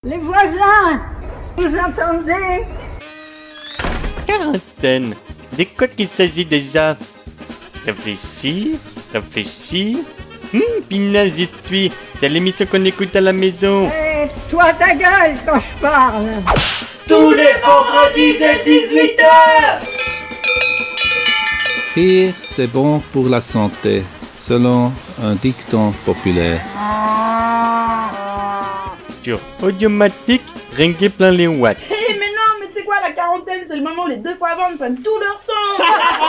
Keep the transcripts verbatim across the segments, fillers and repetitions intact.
Les voisins, vous entendez? Quarantaine. De quoi qu'il s'agit déjà? Réfléchir, réfléchir. Hum, pinaise, j'y suis. C'est l'émission qu'on écoute à la maison. Eh, toi ta gueule quand je parle. Tous les vendredis dès dix-huit heures. Rire, c'est bon pour la santé, selon un dicton populaire. Sur Audiomatique, ringuez plein les watts. Hé hey, mais non, mais c'est quoi la quarantaine? C'est le moment où les deux fois avant prennent tout leur sang.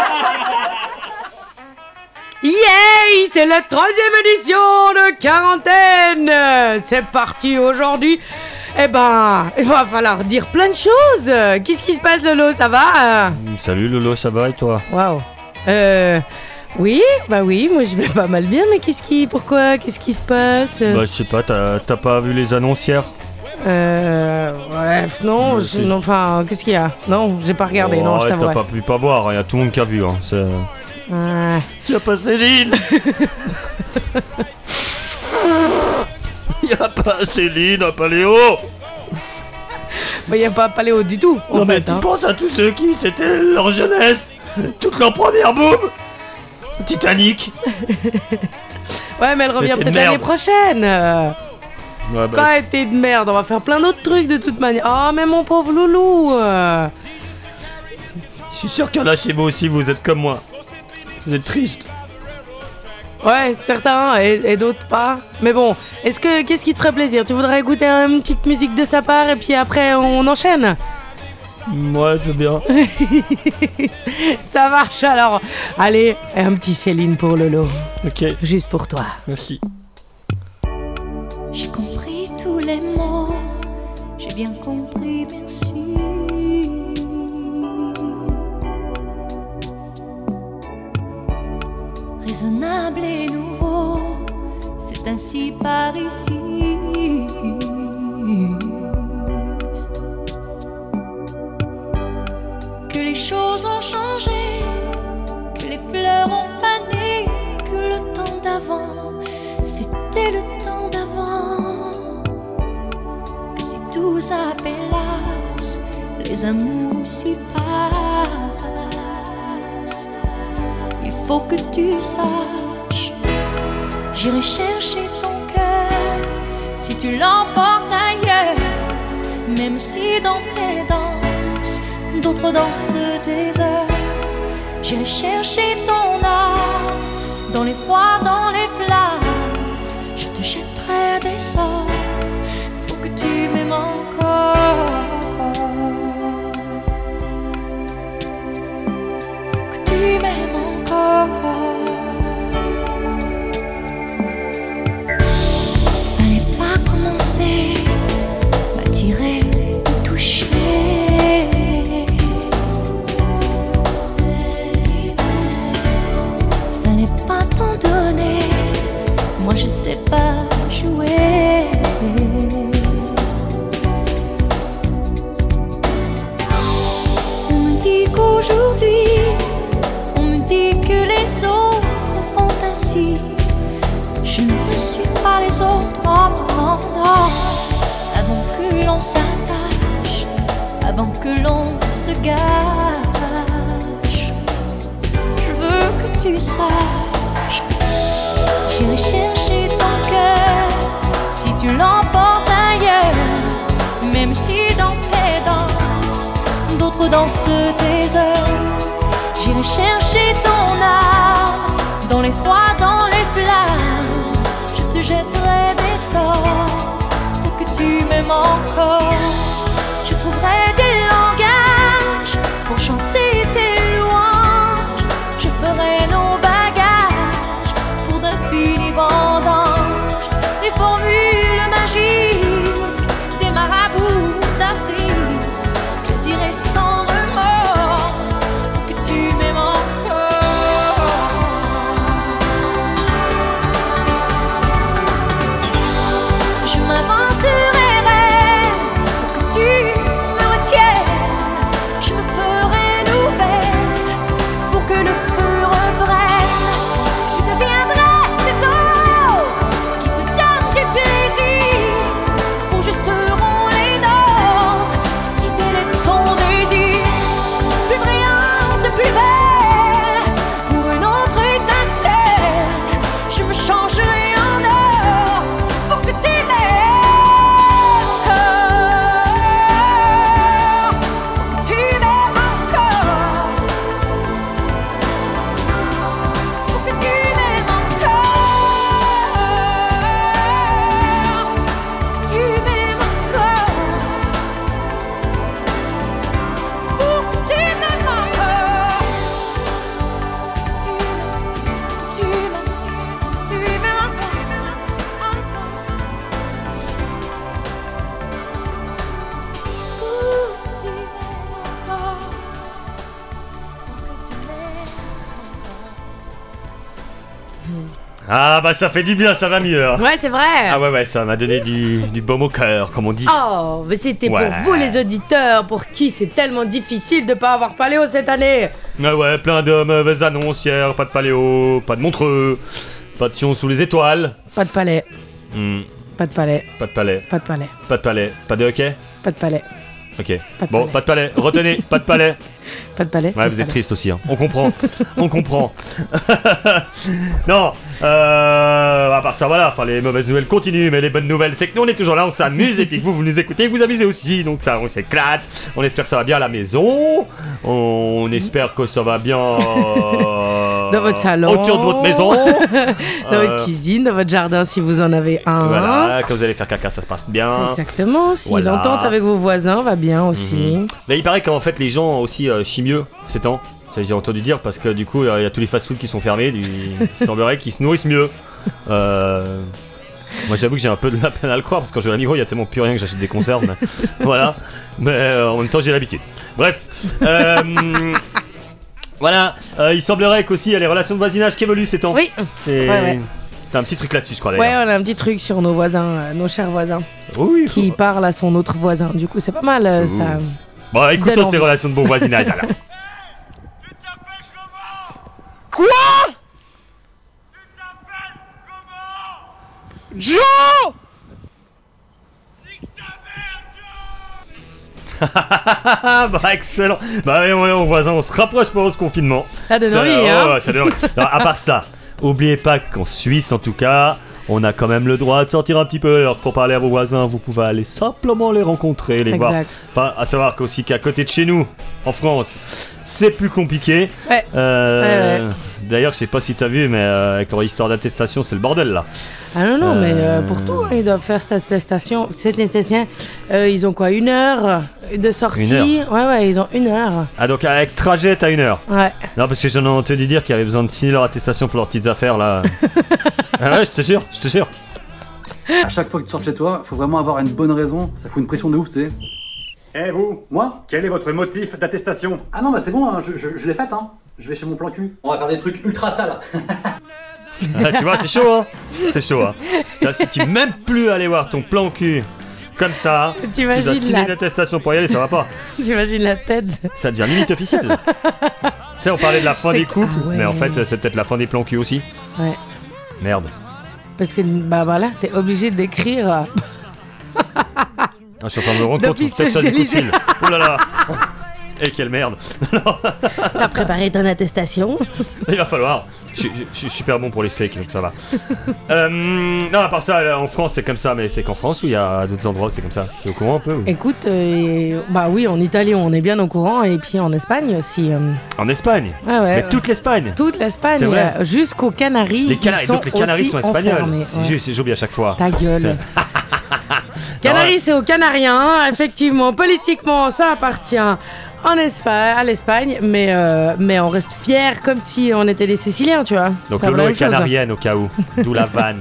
Yay! C'est la troisième édition de quarantaine. C'est parti aujourd'hui. Eh ben, il va falloir dire plein de choses. Qu'est-ce qui se passe, Lolo? Ça va? Salut Lolo, ça va et toi? Waouh. Euh... Oui, bah oui, moi je vais pas mal bien, mais qu'est-ce qui... Pourquoi? Qu'est-ce qui se passe? Bah je sais pas, t'as, t'as pas vu les annonces hier? Euh... Bref, non, Bah, je, c'est- non, enfin, qu'est-ce qu'il y a? Non, j'ai pas regardé, Oh, non, je arrête, t'avoue. t'as pas pu pas voir, il y a tout le monde qui a vu. Hein. C'est... Ouais. Y'a pas Céline. Y'a pas Céline, y'a pas Léo. Bah y a pas Paléo du tout, en Non mais fait, tu hein. penses à tous ceux qui, c'était leur jeunesse, toute leur première boum. Titanic. Ouais, mais elle revient Mais t'es peut-être merde. l'année prochaine. Euh, Ouais, Quand bah, elle était de merde, on va faire plein d'autres trucs de toute manière. Ah, mais mon pauvre loulou. euh. je suis sûr qu'il y en a chez vous aussi, vous êtes comme moi. Vous êtes triste. Ouais, certains et, et d'autres pas. Mais bon, est-ce que qu'est-ce qui te ferait plaisir? Tu voudrais écouter une petite musique de sa part et puis après on enchaîne? Ouais, je veux bien. Ça marche alors. Allez, un petit Céline pour Lolo, Ok, juste pour toi. merci. J'ai compris tous les mots, j'ai bien compris, merci. Raisonnable et nouveau, c'est ainsi par ici. Que les choses ont changé, que les fleurs ont fané, que le temps d'avant, c'était le temps d'avant. Que si tout s'appelasse, les amours s'y passent. Il faut que tu saches, j'irai chercher ton cœur si tu l'emportes ailleurs. Même si dans tes danses, d'autres dansent des heures. J'irai chercher ton âme dans les froids, dans les flammes. Je te jetterai des sorts pour que tu m'aimes encore. Pour que tu m'aimes encore. Fallait pas commencer, m'attirer, me toucher. Fallait pas t'en donner, moi je sais pas jouer. On me dit qu'aujourd'hui, on me dit que les autres font ainsi. Je ne suis pas les autres, non, non, non. Avant que l'on s'attache, avant que l'on se gâche, je veux que tu saches, j'irai chercher ton cœur si tu l'emportes ailleurs. Même si dans tes danses, d'autres dansent tes heures. J'irai chercher ton âme dans les froids, dans les flammes. Je te jetterai des sorts pour que tu m'aimes encore. Je trouverai des langages pour chanter tes louanges. Je ferai nos bagages pour d'infinis vendanges. Les formules magiques des marabouts d'Afrique, je dirai sans remords que tu m'aimes encore. Je m'aventurerai Ah bah ça fait du bien, ça va mieux. Hein. Ouais, c'est vrai. Ah ouais, ouais, ça m'a donné du, du baume au cœur, comme on dit. Oh, mais c'était Ouais. pour vous les auditeurs, pour qui c'est tellement difficile de pas avoir paléo cette année. Ah ouais, plein de mauvaises annonces hier, pas de paléo, pas de montreux, pas de sion sous les étoiles. Pas de palais, Hmm, pas de palais, pas de palais, pas de palais, pas de palais, pas de hockey. pas de palais, Ok. Pas de Bon, palais. pas de palais, retenez, pas de palais. pas de palais. Ouais, pas de vous êtes palais. triste aussi, hein. On comprend, on comprend. Non, euh, à part ça, voilà, enfin les mauvaises nouvelles continuent, mais les bonnes nouvelles, c'est que nous on est toujours là, on s'amuse, et puis que vous, vous nous écoutez, vous amusez aussi, donc ça, on s'éclate. On espère que ça va bien à la maison, on espère que ça va bien euh, Dans votre salon. autour de votre maison. Dans Euh, votre cuisine, dans votre jardin si vous en avez un. Voilà, quand vous allez faire caca, ça se passe bien. Exactement, si Voilà. l'entente avec vos voisins va bien aussi. Mhm. Mais il paraît qu'en fait les gens aussi euh, chient mieux ces temps. Ça j'ai entendu dire parce que du coup il y a tous les fast-food qui sont fermés. Du... Il semblerait qu'ils se nourrissent mieux. Euh... Moi j'avoue que j'ai un peu de la peine à le croire parce que quand je vais à la Migros il y a tellement plus rien que j'achète des conserves. Mais... voilà. Mais euh, en même temps j'ai l'habitude. Bref. Euh... Voilà. Euh, il semblerait qu'aussi il y a les relations de voisinage qui évoluent ces temps. Oui. C'est... Ouais, ouais. T'as un petit truc là-dessus je crois Ouais, d'ailleurs. on a un petit truc sur nos voisins, euh, nos chers voisins, Oui. qui faut- parle à son autre voisin. Du coup, c'est pas mal euh, ça. Bon écoutons Donne ces envie. relations de bon voisinage alors. Ah bah excellent. Bah oui, on, on voisin, on se rapproche pour ce confinement. Ça donne Ça- envie, ouais, hein. ouais, ça donne envie. Non, à part ça, oubliez pas qu'en Suisse en tout cas, on a quand même le droit de sortir un petit peu. Alors pour parler à vos voisins, vous pouvez aller simplement les rencontrer, les voir. Exact. Enfin, à savoir qu'aussi qu'à côté de chez nous, en France, c'est plus compliqué. Ouais. Euh, Ouais, ouais. D'ailleurs, je sais pas si t'as vu, mais euh, avec leur histoire d'attestation, c'est le bordel là. Ah non, non, Euh, mais euh, pour tout, ils doivent faire cette attestation. Cette attestation, euh, ils ont quoi, une heure de sortie. Une Ouais, ouais, ils ont une heure. Ah donc avec trajet, t'as une heure. Ouais. Non, parce que j'en ai entendu dire qu'il y avait besoin de signer leur attestation pour leurs petites affaires là. Ah ouais, je te jure, je te jure. À chaque fois que tu sors de chez toi, faut vraiment avoir une bonne raison. Ça fout une pression de ouf, tu sais. Eh vous, moi, quel est votre motif d'attestation? Ah non, bah c'est bon, hein, je, je, je l'ai faite, hein. Je vais chez mon plan cul. On va faire des trucs ultra sales. Ah, tu vois, c'est chaud, hein. C'est chaud, hein. Là, si tu même plus aller voir ton plan cul comme ça, tu dois T'imagines signer la... une attestation pour y aller, ça va pas. T'imagines la tête. Ça devient limite officiel. Tu sais, on parlait de la fin C'est- des couples, Ah ouais. mais en fait, c'est peut-être la fin des plans cul aussi. Ouais. Merde. Parce que, bah voilà, t'es obligé d'écrire. euh, Ah, je suis en train de me rendre compte, D'office peut-être ça du coup de socialisé. fil. Oh là là. Et quelle merde. T'as préparé ton attestation. Il va falloir. Je, je- je suis super bon pour les fakes, donc ça va. Euh, non, à part ça, là, en France, c'est comme ça, mais c'est qu'en France ou il y a d'autres endroits où c'est comme ça? T'es au courant un peu ou... Écoute, euh, bah oui, en Italie, on est bien au courant. Et puis en Espagne aussi. euh, En Espagne? Ouais, ouais. Mais toute l'Espagne? Toute l'Espagne, C'est vrai. euh, jusqu'aux Canaries. Les Canaries, ils sont donc les Canaries aussi sont espagnols. enfermés, C'est ouais. juste, j'oublie à chaque fois. Ta gueule. C'est- Canaries, c'est aux Canariens, effectivement. Politiquement, ça appartient en Espagne, à l'Espagne, mais, euh, mais on reste fiers comme si on était des Siciliens, tu vois. Donc C'est la Lolo même est chose. canarienne au cas où. D'où la vanne.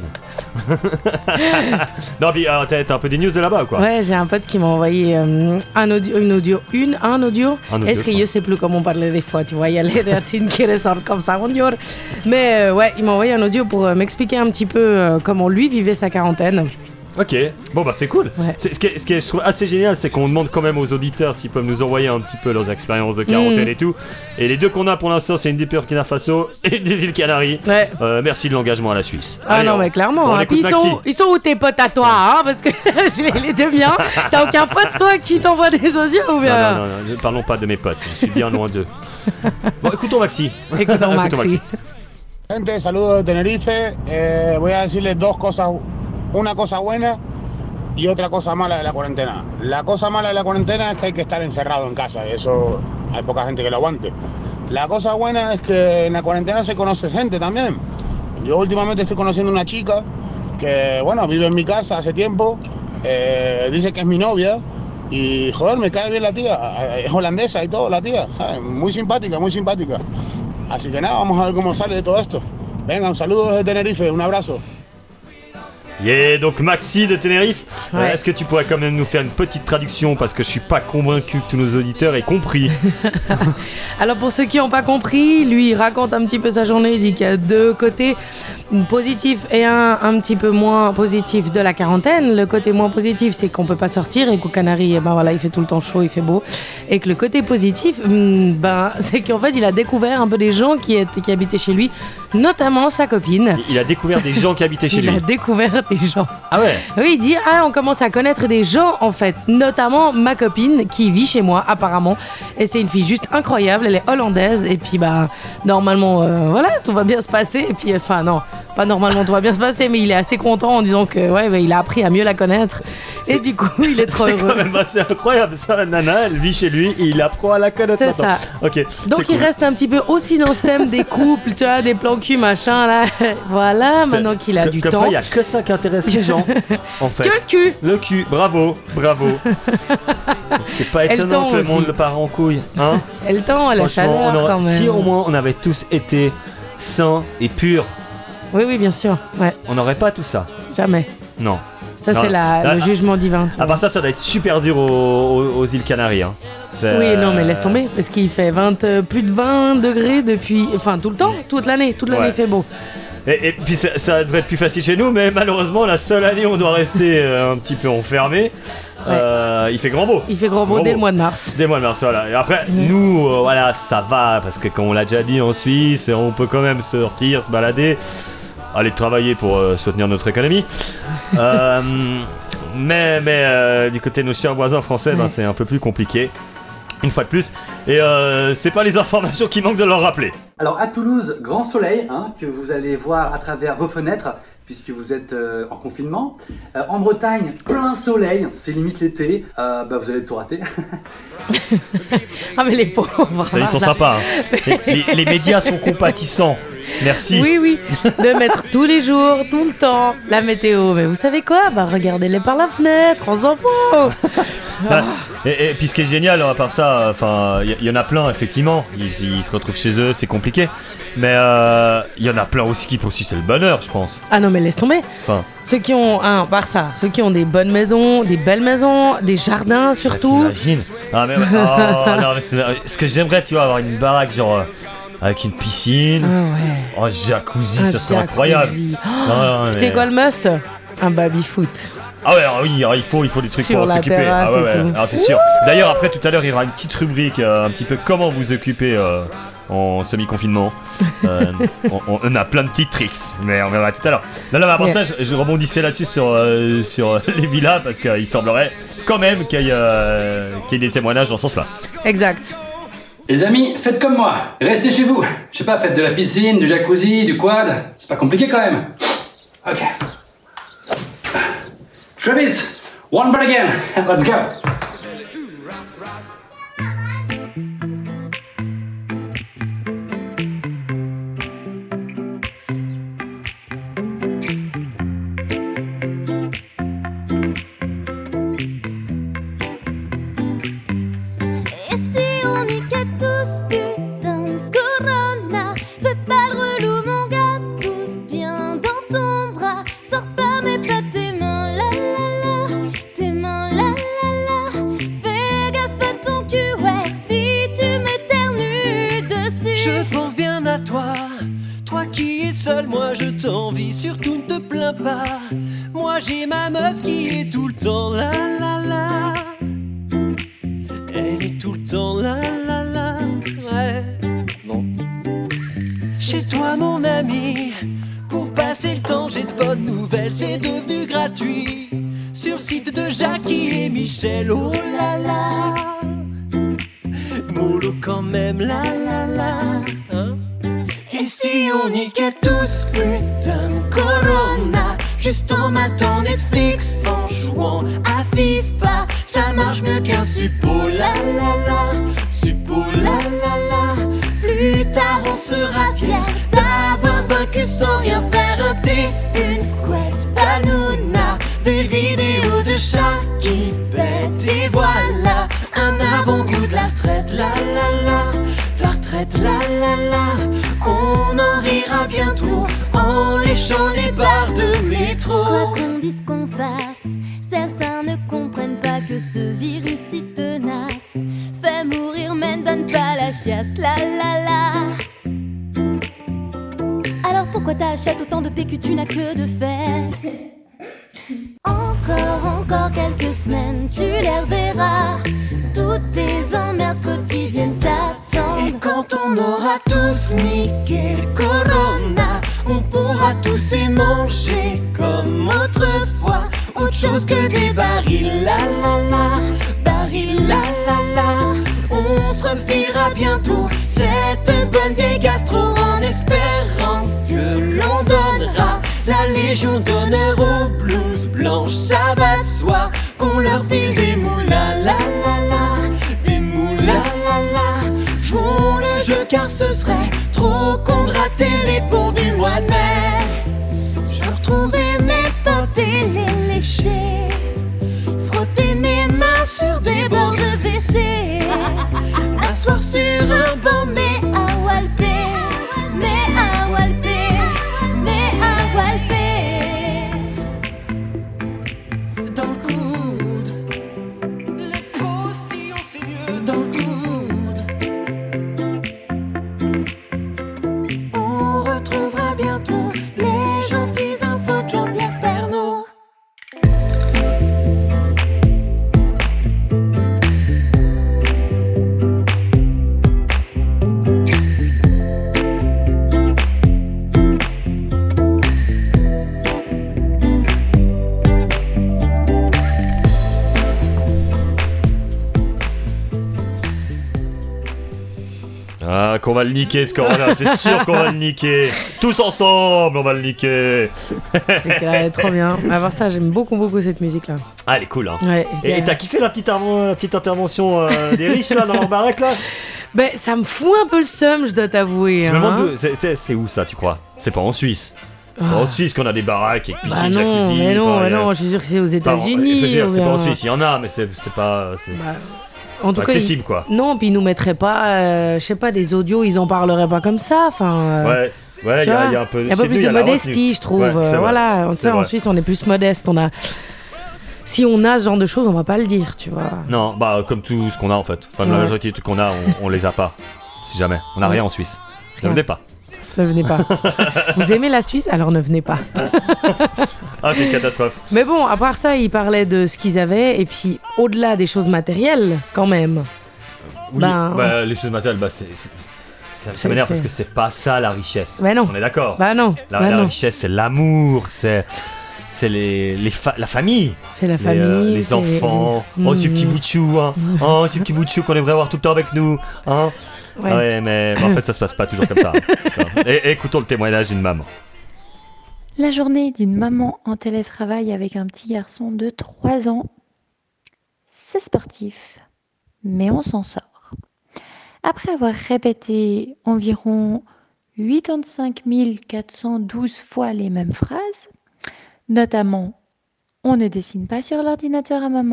Non, mais euh, t'as t'as un peu des news de là-bas, quoi. Ouais, j'ai un pote qui m'a envoyé euh, un audio, une audio, une, un audio. Un audio, Est-ce que quoi. je sais plus comment parler des fois, tu vois, il y a les racines qui ressortent comme ça, on dit. Mais euh, ouais, il m'a envoyé un audio pour euh, m'expliquer un petit peu euh, comment lui vivait sa quarantaine. Ok, bon bah c'est cool. Ouais. C'est- Ce qui est, ce qui est, je trouve assez génial, c'est qu'on demande quand même aux auditeurs s'ils peuvent nous envoyer un petit peu leurs expériences de quarantaine Mm. et tout. Et les deux qu'on a pour l'instant, c'est une des Burkina Faso et des îles Canaries. Ouais. Euh, merci de l'engagement à la Suisse. Ah Allez, non, on- mais clairement. on hein. écoute Puis ils Maxi. sont, ils sont où tes potes à toi, hein? Parce que les, les deux miens, t'as aucun pote toi qui t'envoie des osios ou Non, bien? non, non, non, ne parlons pas de mes potes, je suis bien loin d'eux. Bon, écoutons Maxi. Écoutons Maxi. Gente, saludos de Tenerife. Eh, voy a decirles dos cosas, una cosa buena y otra cosa mala de la cuarentena. La cosa mala de la cuarentena es que hay que estar encerrado en casa y eso hay poca gente que lo aguante. La cosa buena es que en la cuarentena se conoce gente también. Yo últimamente estoy conociendo una chica que, bueno, vive en mi casa hace tiempo, eh, dice que es mi novia y, joder, me cae bien la tía, es holandesa y todo la tía, ¿sabes? Muy simpática, muy simpática. Así que nada, vamos a ver cómo sale de todo esto. Venga, un saludo desde Tenerife, un abrazo. Yeah, donc Maxi de Tenerife, Ouais. euh, est-ce que tu pourrais quand même nous faire une petite traduction parce que je suis pas convaincu que tous nos auditeurs aient compris. Alors pour ceux qui n'ont pas compris, lui il raconte un petit peu sa journée, il dit qu'il y a deux côtés positifs et un un petit peu moins positif de la quarantaine. Le côté moins positif c'est qu'on peut pas sortir et qu'aux Canaries, eh ben voilà, il fait tout le temps chaud, il fait beau. Et que le côté positif, hmm, ben, c'est qu'en fait il a découvert un peu des gens qui, étaient, qui habitaient chez lui, notamment sa copine. Il a découvert des gens qui habitaient chez Il lui. a découvert des gens. Ah ouais. Oui, il dit, ah, on commence à connaître des gens, en fait, notamment ma copine qui vit chez moi, apparemment. Et c'est une fille juste incroyable, elle est hollandaise. Et puis, bah, normalement, euh, voilà, tout va bien se passer. Et puis, enfin, non, pas normalement, tout va bien se passer, mais il est assez content en disant que, ouais, bah, il a appris à mieux la connaître. Et du coup, il est trop C'est heureux. quand même assez incroyable ça, Nana, elle vit chez lui et il apprend à la connaître. C'est maintenant. ça. Ok. Donc, c'est il cool. reste un petit peu aussi dans ce thème des couples, tu vois, des plans cul, machin, là. Voilà, maintenant qu'il a Que- du que temps. après, il y a que ça qui intéresse les gens, en fait. Que le cul. Le cul, bravo, bravo. C'est pas Et le étonnant temps que le monde aussi. le part en couille, hein. Et le temps, la Franchement, chaleur, on aurait- quand même. si au moins on avait tous été sains et purs, Oui, oui, bien sûr. Ouais, on n'aurait pas tout ça. jamais. Non. Ça, Non, c'est la- là, le à- jugement divin. tu À vois. part ça, ça doit être super dur aux, aux- aux îles Canaries. Hein. C'est- Oui, non, mais laisse tomber, parce qu'il fait vingt, euh, plus de vingt degrés depuis. Enfin, tout le temps, toute l'année. Toute l'année, Ouais. il fait beau. Et, et puis ça, ça devrait être plus facile chez nous, mais malheureusement, la seule année où on doit rester euh, un petit peu enfermé, euh, il fait grand beau. Il fait grand beau Grand dès beau. le mois de mars. Dès le mois de mars, voilà. Et après, Mhm. nous, euh, voilà, ça va, parce que comme on l'a déjà dit en Suisse, on peut quand même sortir, se balader, aller travailler pour euh, soutenir notre économie. Euh, mais mais euh, du côté de nos chers voisins français, ben, Ouais. c'est un peu plus compliqué. Une fois de plus. Et euh, c'est pas les informations qui manquent de leur rappeler. Alors à Toulouse, grand soleil, hein, que vous allez voir à travers vos fenêtres, puisque vous êtes euh, en confinement. Euh, en Bretagne, plein soleil, c'est limite l'été. Euh, bah, vous allez tout rater. Ah, mais les pauvres. Ils sont ça- sympas. Hein. Les, les- les médias sont compatissants. Merci. Oui, oui, de mettre tous les jours, tout le temps, la météo. Mais vous savez quoi? Bah, regardez-les par la fenêtre, on s'en fout. Bah, et, et puis ce qui est génial, à part ça, enfin, il y, y en a plein effectivement. Ils, ils se retrouvent chez eux, c'est compliqué. Mais euh, il y en a plein aussi qui pour qui c'est le bonheur, je pense. Ah non, mais laisse tomber. Enfin, Ceux qui ont, un, par ça, ceux qui ont des bonnes maisons, des belles maisons, des jardins surtout. t'imagines. Ah mais, oh, non, mais c'est- ce que j'aimerais, tu vois, avoir une baraque genre euh, avec une piscine, Ah ouais. oh jacuzzi, Un ça serait jacuzzi. incroyable. Oh, Non, non, tu sais mais- quoi le must? Un baby-foot. Ah ouais, alors oui, alors il faut, il faut des trucs Sur pour la s'occuper. terrasse Ah ouais, et ouais, tout. alors c'est sûr. D'ailleurs, après tout à l'heure, il y aura une petite rubrique, euh, un petit peu comment vous occuper euh, en semi-confinement. Euh, on, on- on a plein de petits tricks, mais on verra tout à l'heure. Non, non, mais avant Yeah. ça, je, je rebondissais là-dessus sur, euh, sur les villas parce qu'il semblerait quand même qu'il y, ait, euh, qu'il y ait des témoignages dans ce sens-là. Exact. Les amis, faites comme moi, restez chez vous. Je sais pas, faites de la piscine, du jacuzzi, du quad. C'est pas compliqué quand même. Ok. Travis, one bird again. Let's go. Et si on niquait tous, putain de Corona, fais pas le relou mon gars, tous bien dans ton bras, sors pas mais pas tes mains, la la la, tes mains, la la la, fais gaffe à ton cul, ouais, si tu m'éternues dessus. Je pense bien à toi, toi qui es seul, moi je t'envie, surtout ne te plains pas. Moi j'ai ma meuf qui est tout le temps là là là. Elle est tout le temps là là là. Ouais, non. Chez toi mon ami, pour passer le temps j'ai de bonnes nouvelles, c'est devenu gratuit. Sur le site de Jackie et Michel, oh là là. Mollo quand même, la la la, hein. Et si on niquait tous, putain de Corona, juste en matant Netflix, en jouant à FIFA, ça marche mieux qu'un suppo, la la la, suppo, la la la. Plus tard on sera fiers d'avoir vaincu sans rien faire, un thé, une couette, Hanouna, des vidéos de chats qui pètent, et voilà un avant-goût de la retraite, la la la, de la retraite, la la la. On en rira s'ouvrira bientôt en léchant les barres de métro. Quoi qu'on dise qu'on fasse, certains ne comprennent pas que ce virus si tenace fait mourir mais ne donne pas la chiasse, la la la. Alors pourquoi t'achètes autant de P Q, tu n'as que de fesses? Encore, encore quelques semaines, tu les reverras. Toutes tes emmerdes quotidiennes t'attendent. Et quand on aura tous niqué le corona, on pourra tous y manger comme autrefois. Autre chose que des barils, la la la, barils, la la la. On se refilera bientôt cette bonne vieille gastro en espérant que l'on donnera la légion d'honneur aux blouses blanches, ça va de soi qu'on leur file des moules, la la la la, des moules, la la la. Jouons le jeu car ce serait trop con de rater les ponts du mois de mai. Je retrouverai mes potes et les lécher, frotter mes mains sur des bords de W C, m'asseoir sur un banc mais à walper, mais à walper, mais à walper. Dans le coude, les postillons c'est mieux dans le coude. On retrouvera bientôt les gentilles infos de Jean-Pierre Pernaut. Ah, qu'on va le niquer ce corona, c'est sûr qu'on va le niquer. Tous ensemble, on va le niquer. C'est clair, trop bien. À voir ça, j'aime beaucoup, beaucoup cette musique-là. Ah, elle est cool, hein. Ouais, et, et t'as kiffé la petite, armo- la petite intervention euh, des riches là dans leur baraque là? Ben, ça me fout un peu le seum, je dois t'avouer. Je me hein. demande de- c'est, c'est- c'est où ça, tu crois? C'est pas en Suisse. C'est pas Ah. en Suisse qu'on a des baraques avec piscine, Bah non, jacuzzi. mais non, enfin, mais y a- non, je suis sûr que c'est aux Enfin, États-Unis. je veux dire, ou c'est pas bien- en Suisse, il y en a, mais c'est, c'est pas. C'est... Bah, en tout pas cas, accessible, ils- quoi. Non, puis ils nous mettraient pas, euh, je sais pas, des audios, ils en parleraient pas comme ça. Enfin. euh, Ouais, ouais, il tu y, a- vois, y a un peu. y a chez pas nous, plus y de a la modestie, retenue. je trouve. Ouais, c'est euh, vrai. voilà, tu C'est sais, en vrai. Suisse, on est plus modeste. On a. Si on a ce genre de choses, on va pas le dire, tu vois. Non, bah comme tout ce qu'on a en fait. Enfin, la Ouais. majorité des trucs qu'on a, on, on les a pas. Si jamais. On a Ouais. rien en Suisse. Ne Rien. venez pas. Ne venez pas. Vous aimez la Suisse, alors ne venez pas. Ah, c'est une catastrophe. Mais bon, à part ça, ils parlaient de ce qu'ils avaient, et puis au-delà des choses matérielles, quand même. Oui, Ben- bah, les choses matérielles, bah c'est. c'est- Ça, ça C'est- m'énerve c'est- parce que c'est pas ça la richesse. Bah non. On est d'accord. Bah non. La, bah la non. richesse, c'est l'amour, c'est. C'est les, les fa- la famille. C'est la Les, euh, famille. les c'est- enfants. Mm. Oh, ce petit bout de chou, hein. Oh, ce petit bout de chou qu'on aimerait avoir tout le temps avec nous. Hein. Ouais. Ouais, mais, mais en fait, ça se passe pas toujours comme ça. et, et écoutons le témoignage d'une maman. La journée d'une maman en télétravail avec un petit garçon de trois ans, c'est sportif, mais on s'en sort. Après avoir répété environ quatre-vingt-cinq mille quatre cent douze fois les mêmes phrases, notamment « On ne dessine pas sur l'ordinateur à maman »,«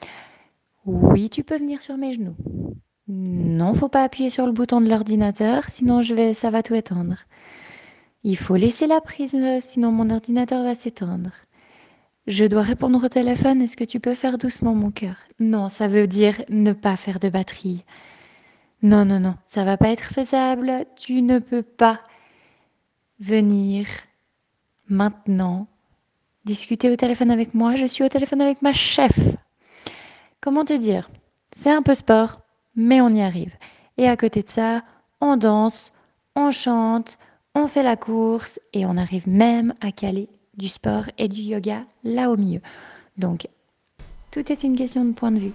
Oui, tu peux venir sur mes genoux »,« Non, faut pas appuyer sur le bouton de l'ordinateur, sinon je vais, ça va tout éteindre ». Il faut laisser la prise, euh, sinon mon ordinateur va s'éteindre. Je dois répondre au téléphone, est-ce que tu peux faire doucement mon cœur? Non, ça veut dire ne pas faire de batterie. Non, non, non, ça va pas être faisable, tu ne peux pas venir maintenant discuter au téléphone avec moi, je suis au téléphone avec ma chef. Comment te dire? C'est un peu sport, mais on y arrive. Et à côté de ça, on danse, on chante, on fait la course et on arrive même à caler du sport et du yoga là au milieu. Donc, tout est une question de point de vue.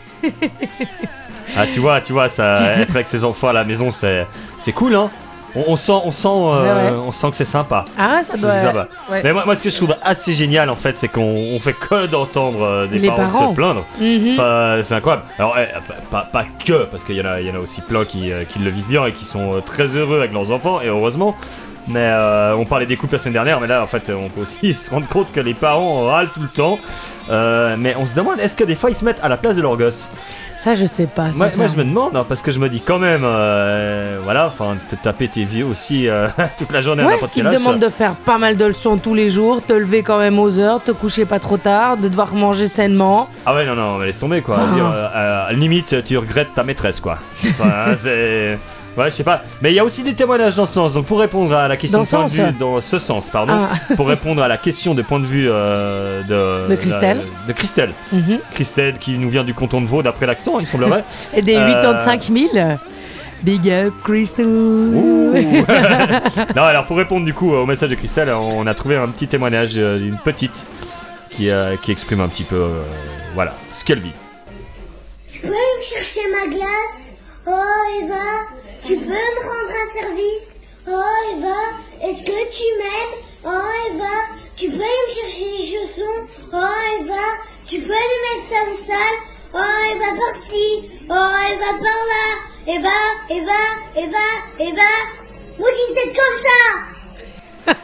Ah, tu vois, tu vois, ça, être avec ses enfants à la maison, c'est, c'est cool, hein. On, on sent, on sent, euh, Ouais, ouais. on sent que c'est sympa. Ah, ça doit. C'est sympa. ouais. Mais moi, moi, ce que je trouve assez génial, en fait, c'est qu'on on fait que d'entendre euh, des Les parents, parents. se plaindre. Mhm. Enfin, c'est incroyable. Alors, eh, pas, pas, pas que, parce qu'il y en a, il y en a aussi plein qui, euh, qui le vivent bien et qui sont euh, très heureux avec leurs enfants, et heureusement. Mais euh, on parlait des couples la semaine dernière, mais là en fait on peut aussi se rendre compte que les parents râlent tout le temps. Euh, mais on se demande, est-ce que des fois ils se mettent à la place de leur gosse? Ça je sais pas. Ça, moi, ça... moi je me demande, hein, parce que je me dis quand même, euh, voilà, enfin te taper tes vieux aussi euh, toute la journée ouais, à n'importe quel âge. Qui te demande ça... de faire pas mal de leçons tous les jours, te lever quand même aux heures, te coucher pas trop tard, de devoir manger sainement. Ah ouais non non, laisse tomber quoi. Enfin... Dire, euh, à la limite tu regrettes ta maîtresse quoi. Enfin, c'est... Ouais, je sais pas. Mais il y a aussi des témoignages dans ce sens. Donc pour répondre à la question dans de point sens. de vue, dans ce sens, pardon, ah. pour répondre à la question de point de vue euh, de de Christelle, la, de Christelle, mm-hmm. Christelle qui nous vient du canton de Vaud d'après l'accent, il semblerait. Et des euh... quatre-vingt-cinq mille. Big up Christelle. Non, alors pour répondre du coup au message de Christelle, on a trouvé un petit témoignage d'une petite qui, euh, qui exprime un petit peu, euh, voilà, ce qu'elle vit. Tu peux me chercher ma glace? Oh Eva. Tu peux me rendre un service? Oh Eva, est-ce que tu m'aimes? Oh Eva, tu peux aller me chercher les chaussons? Oh Eva, tu peux aller mettre ça au sale? Oh Eva par-ci, oh Eva par-là. Eva, Eva, Eva, Eva. Moi qui me tête comme ça.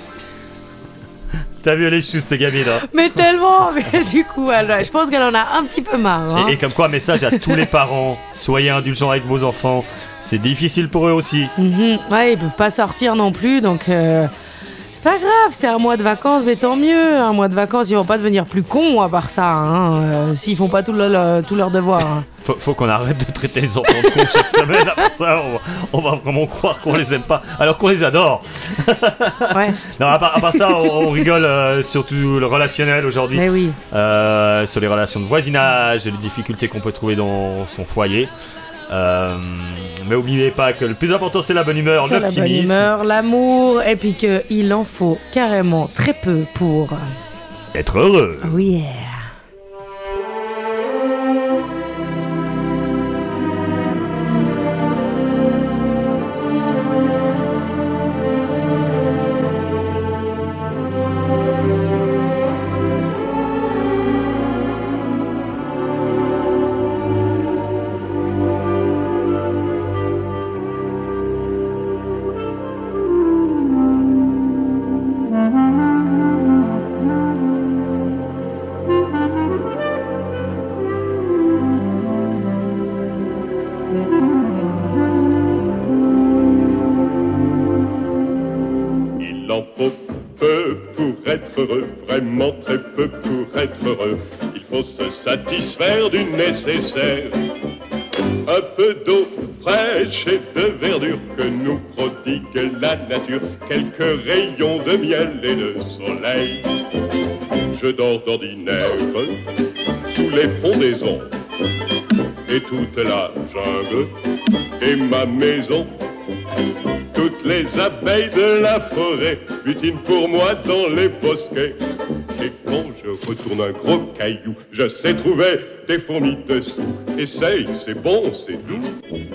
T'as vu les choses, cette gamine, hein. Mais tellement, mais du coup, elle, je pense qu'elle en a un petit peu marre. Hein. Et, et comme quoi, message à tous les parents, soyez indulgents avec vos enfants, c'est difficile pour eux aussi. Mm-hmm. Ouais, ils peuvent pas sortir non plus, donc euh, c'est pas grave, c'est un mois de vacances, mais tant mieux. Un mois de vacances, ils vont pas devenir plus cons à part ça, hein, euh, s'ils font pas tout leur, tout leur devoir. Hein. Faut, faut qu'on arrête de traiter les enfants de cons chaque semaine, après ça, on va, on va vraiment croire qu'on les aime pas, alors qu'on les adore. Ouais. Non, à part, à part ça, on, on rigole euh, sur tout le relationnel aujourd'hui. Mais oui. Euh, sur les relations de voisinage et les difficultés qu'on peut trouver dans son foyer. Euh, mais oubliez pas que le plus important c'est la bonne humeur, c'est l'optimisme. La bonne humeur, l'amour, et puis qu'il en faut carrément très peu pour être heureux. Oh yeah. Vraiment très peu pour être heureux. Il faut se satisfaire du nécessaire. Un peu d'eau fraîche et de verdure que nous prodigue la nature. Quelques rayons de miel et de soleil. Je dors d'ordinaire sous les frondaisons. Et toute la jungle est ma maison. Toutes les abeilles de la forêt butinent pour moi dans les bosquets. Et quand je retourne un gros caillou, je sais trouver des fourmis dessous. Essaye, c'est bon, c'est doux.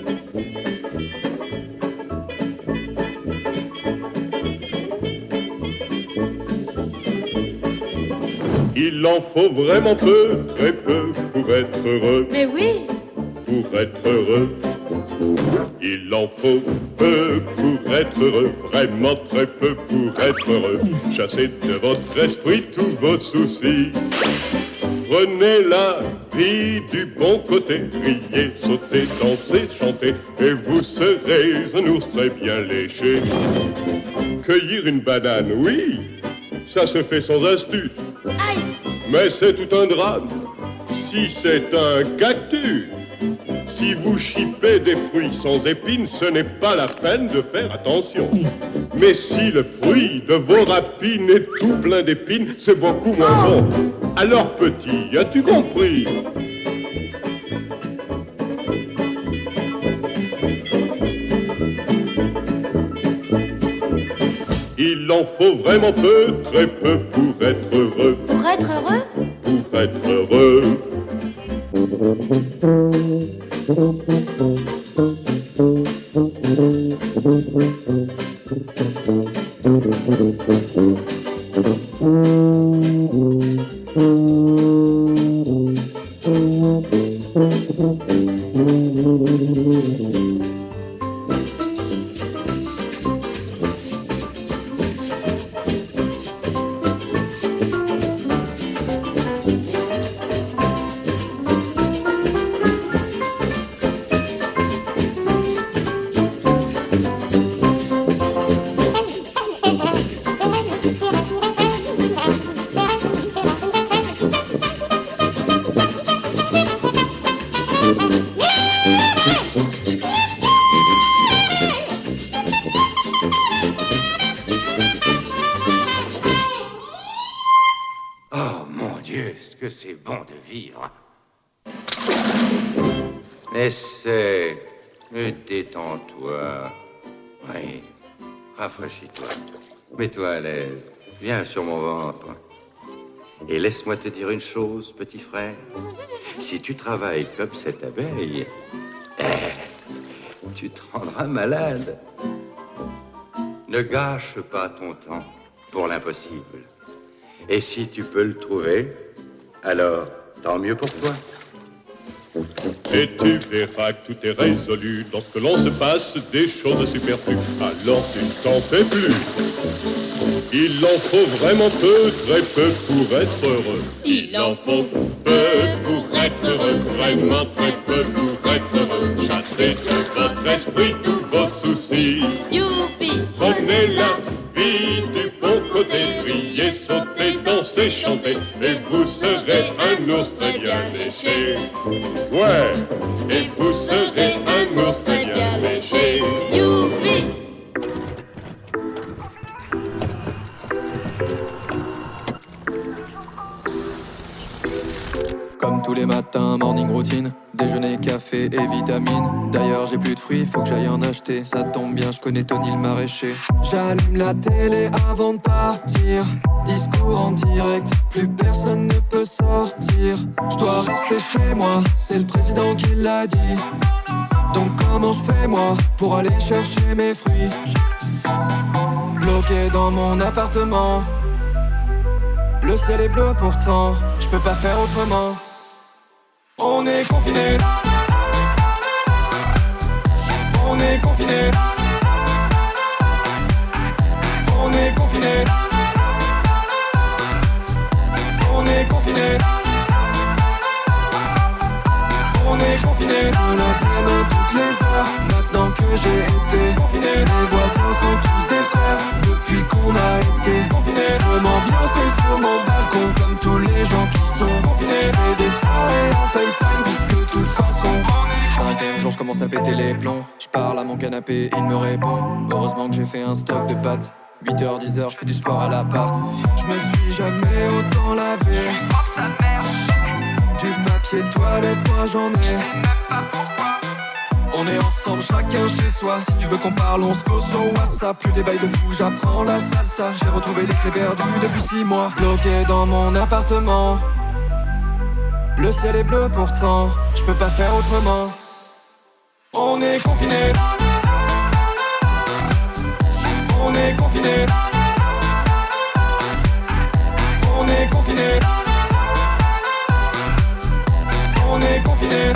Il en faut vraiment peu, très peu pour être heureux. Mais oui. Pour être heureux. Il en faut peu pour être heureux, vraiment très peu pour être heureux. Chassez de votre esprit tous vos soucis. Prenez la vie du bon côté, riez, sautez, dansez, chantez, et vous serez un ours très bien léché. Cueillir une banane, oui, ça se fait sans astuce. Mais c'est tout un drame si c'est un cactus. Si vous chipez des fruits sans épines, ce n'est pas la peine de faire attention. Mais si le fruit de vos rapines est tout plein d'épines, c'est beaucoup moins bon. Alors petit, as-tu compris? Il en faut vraiment peu, très peu pour être heureux. Pour être heureux? Pour être heureux. Oh mon Dieu, ce que c'est bon de vivre. Essaie, et détends-toi. Oui, rafraîchis-toi. Mets-toi à l'aise. Viens sur mon ventre. Et laisse-moi te dire une chose, petit frère. Si tu travailles comme cette abeille, eh, tu te rendras malade. Ne gâche pas ton temps pour l'impossible. Et si tu peux le trouver, alors tant mieux pour toi. Et tu verras que tout est résolu lorsque l'on se passe des choses superflues. Alors tu ne t'en fais plus. Il en faut vraiment peu, très peu pour être heureux. Il en faut peu pour être heureux, vraiment très peu pour être heureux. Chassez de votre esprit tous vos soucis. Youpi! Prenez la vie du bon côté, brillez, sautez, dansez, chantez, et vous serez un ours très bien léché. Ouais! Et vous serez un ours très bien léché. Youpi! Comme tous les matins, morning routine, déjeuner, café et vitamines. D'ailleurs j'ai plus de fruits, faut que j'aille en acheter. Ça tombe bien, je connais Tony le maraîcher. J'allume la télé avant de partir. Discours en direct, plus personne ne peut sortir. Je dois rester chez moi, c'est le président qui l'a dit. Donc comment je fais moi pour aller chercher mes fruits? Bloqué dans mon appartement, le ciel est bleu pourtant, je peux pas faire autrement. On est confiné. On est confiné. On est confiné. On est confiné. On est confiné. Je me lave les mains toutes les heures. Maintenant que j'ai été confiné, mes voisins sont tous des frères. Depuis qu'on a été confiné, je veux m'ambiancer sur mon balcon comme tous les gens qui sont confinés. Je fais des soirées en FaceTime puisque de toute façon cinquième jour je commence à péter les plombs. Je parle à mon canapé, il me répond. Heureusement que j'ai fait un stock de pâtes. huit heures, dix heures, je fais du sport à l'appart. Je me suis jamais autant lavé. Du papier toilette, moi j'en ai. On est ensemble, chacun chez soi. Si tu veux qu'on parle, on se cause sur WhatsApp. Plus des bails de fou, j'apprends la salsa. J'ai retrouvé des clés perdues depuis six mois. Bloqué dans mon appartement, le ciel est bleu pourtant, je peux pas faire autrement. On est confiné. On est confiné. On est confiné. On est confiné.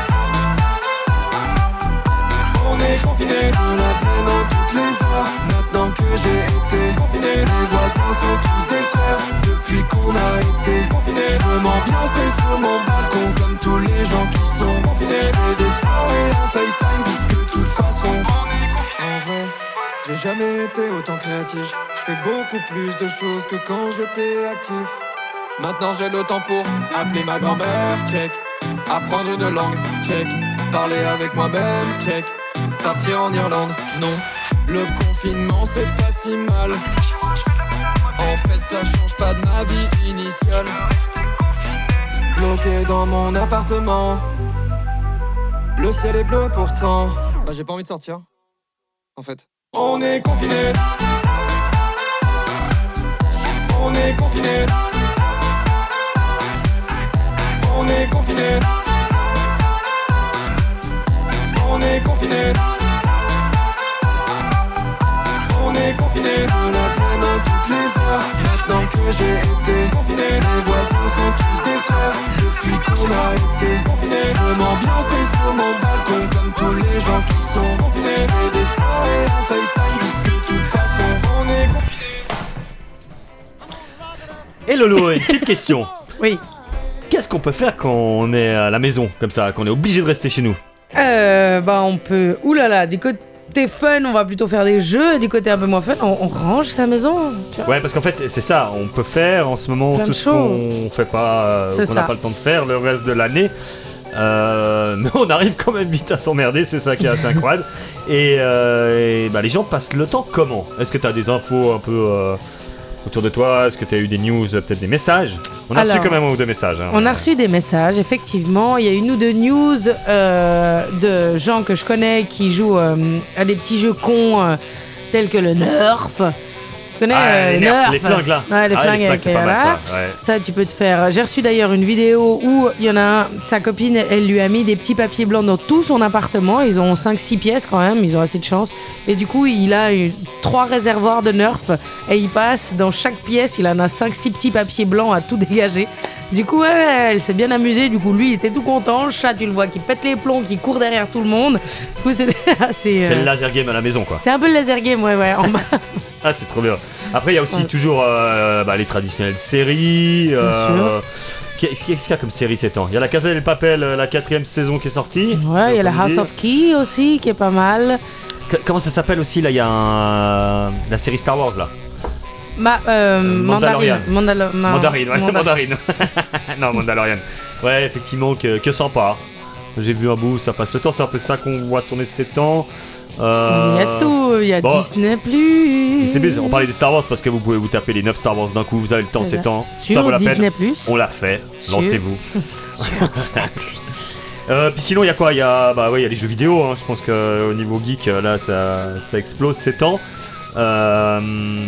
On est confiné. Je me lave les mains toutes les heures. Maintenant que j'ai été confiné, mes voisins sont tous des frères. Depuis qu'on a été confiné, je veux m'ambiancer sur mon balcon comme tous les gens qui sont confinés. Je fais des soirées en FaceTime puisque de toute façon en vrai, j'ai jamais été autant créatif. Je fais beaucoup plus de choses que quand j'étais actif. Maintenant j'ai le temps pour appeler ma grand-mère, check. Apprendre une langue, check. Parler avec moi-même, check. Partir en Irlande, non. Le confinement c'est pas si mal. En fait ça change pas de ma vie initiale. Bloqué dans mon appartement, le ciel est bleu pourtant. Bah j'ai pas envie de sortir, en fait. On est confiné. On est confiné. On est confiné. On est confiné. On est confiné. Je me lave les mains toutes les heures. Maintenant que j'ai été confiné, mes voisins sont tous des frères. Depuis qu'on a été confiné, je veux m'ambiancer sur mon balcon comme tous les gens qui sont confinés. Je fais des soirées en FaceTime puisque de toute façon on est confiné. Et Lolo, une petite question. Oui. Qu'est-ce qu'on peut faire quand on est à la maison, comme ça, qu'on est obligé de rester chez nous? Euh, bah on peut... Ouh là là, du côté fun, on va plutôt faire des jeux, et du côté un peu moins fun, on, on range sa maison, tu vois. Ouais, parce qu'en fait, c'est ça, on peut faire en ce moment Plein tout de ce qu'on fait pas, euh, C'est qu'on n'a ça. pas le temps de faire le reste de l'année. Euh, mais on arrive quand même vite à s'emmerder, c'est ça qui est assez incroyable. Et, euh, et bah, les gens passent le temps comment? Est-ce que tu as des infos un peu euh, autour de toi? Est-ce que tu as eu des news, peut-être des messages? On a Alors, reçu quand même un ou deux messages. Hein. On a reçu des messages, effectivement. Il y a une ou deux news euh, de gens que je connais qui jouent euh, à des petits jeux cons euh, tels que le Nerf. Tu connais ah, euh, les, Nerf, nerfs, les flingues là. Ouais, les ah, flingues les avec c'est pas voilà. mal, ça. Ouais. Ça, tu peux te faire. J'ai reçu d'ailleurs une vidéo où il y en a un, sa copine, elle lui a mis des petits papiers blancs dans tout son appartement. Ils ont cinq six pièces quand même, ils ont assez de chance. Et du coup, il a une, trois réservoirs de Nerf et il passe dans chaque pièce, il en a cinq six petits papiers blancs à tout dégager. Du coup, ouais, elle s'est bien amusée. Du coup, lui, il était tout content. Le chat, tu le vois, qui pète les plombs, qui court derrière tout le monde. Du coup, c'est assez. C'est euh... le laser game à la maison, quoi. C'est un peu le laser game, ouais, ouais. En bas. Ah, c'est trop bien. Après, il y a aussi ouais. toujours euh, bah, les traditionnelles séries. Bien euh, sûr. Qu'est-ce qu'il y a comme série ces temps? Il y a la Casa del Papel, la quatrième saison qui est sortie. Ouais, il y a la House dire. of Key aussi, qui est pas mal. Que, comment ça s'appelle aussi? Là, il y a un, la série Star Wars, là. Bah, euh, Mandarine. Mandalo- non, Mandarine, ouais, Mandarine. Non, Mandalorian. Ouais, effectivement, que, que sympa. J'ai vu un bout, ça passe le temps. C'est un peu ça qu'on voit tourner ces temps. Euh... Il y a tout, il y a bon, Disney plus. C'est bizarre, on parlait des Star Wars parce que vous pouvez vous taper les neuf Star Wars d'un coup, vous avez le temps, c'est temps. Sur ça vaut la Disney peine. plus. On l'a fait, Sur... lancez-vous. Sur Disney plus. Euh, puis sinon, il y a quoi? Il y a, bah ouais, il y a les jeux vidéo. Hein. Je pense qu'au niveau geek, là, ça, ça explose ces temps. Euh,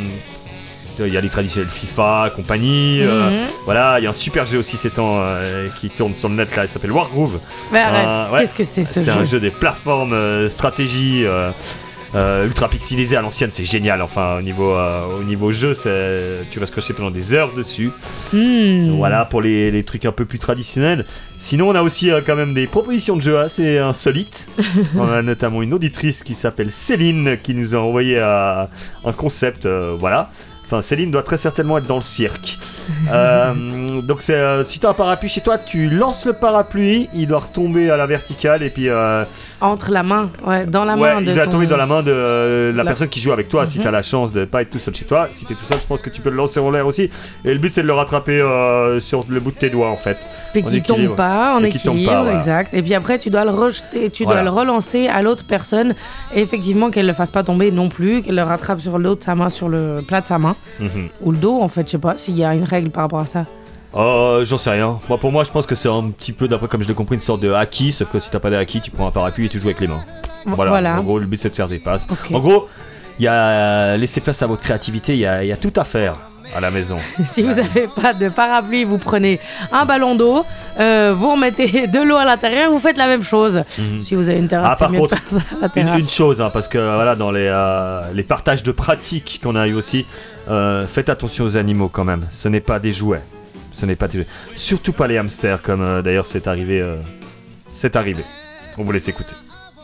Il y a les traditionnels FIFA, compagnie. Mm-hmm. euh, voilà, il y a un super jeu aussi ces temps euh, qui tourne sur le net là. Il s'appelle Wargroove. Mais arrête, euh, ouais, qu'est-ce que c'est ce c'est jeu? C'est un jeu des plateformes euh, stratégie. Euh, Euh, ultra pixelisé à l'ancienne, c'est génial. Enfin, au niveau, euh, au niveau jeu, c'est... tu vas scratcher pendant des heures dessus. Mmh. Voilà pour les, les trucs un peu plus traditionnels. Sinon, on a aussi euh, quand même des propositions de jeux assez insolites. On a notamment une auditrice qui s'appelle Céline qui nous a envoyé euh, un concept. Euh, voilà. Enfin, Céline doit très certainement être dans le cirque. euh, donc, c'est, euh, si tu as un parapluie chez toi, tu lances le parapluie, il doit retomber à la verticale et puis. Euh, Entre la main, ouais, dans la ouais, main de il doit ton... tomber dans la main de euh, la, La... personne qui joue avec toi. Mm-hmm. Si tu as la chance de pas être tout seul chez toi, si tu es tout seul, je pense que tu peux le lancer en l'air aussi. Et le but, c'est de le rattraper euh, sur le bout de tes doigts en fait. Et qui tombe pas, en et équilibre, pas, voilà. exact. Et puis après, tu dois le rejeter, tu voilà. dois le relancer à l'autre personne. Et effectivement, qu'elle le fasse pas tomber non plus, qu'elle le rattrape sur l'autre, sa main, sur le plat de sa main. Mm-hmm. Ou le dos, en fait, je sais pas s'il y a une règle par rapport à ça. Euh, j'en sais rien. Moi, pour moi, je pense que c'est un petit peu, d'après comme je l'ai compris, une sorte de haki. Sauf que si t'as pas de haki, tu prends un parapluie et tu joues avec les mains. Voilà. voilà. En gros, le but c'est de faire des passes. Okay. En gros, il y a laissez place à votre créativité. Il y a, y a tout à faire à la maison. Si vous n'avez pas de parapluie, vous prenez un ballon d'eau, euh, vous remettez de l'eau à l'intérieur, vous faites la même chose. Mm-hmm. Si vous avez une terrasse, ah, c'est mieux contre, de faire ça à la terrasse. Une, une chose, hein, parce que voilà, dans les, euh, les partages de pratiques qu'on a eu aussi, euh, faites attention aux animaux quand même. Ce n'est pas des jouets. Ce n'est pas des jouets. Surtout pas les hamsters, comme euh, d'ailleurs c'est arrivé. Euh, c'est arrivé. On vous laisse écouter.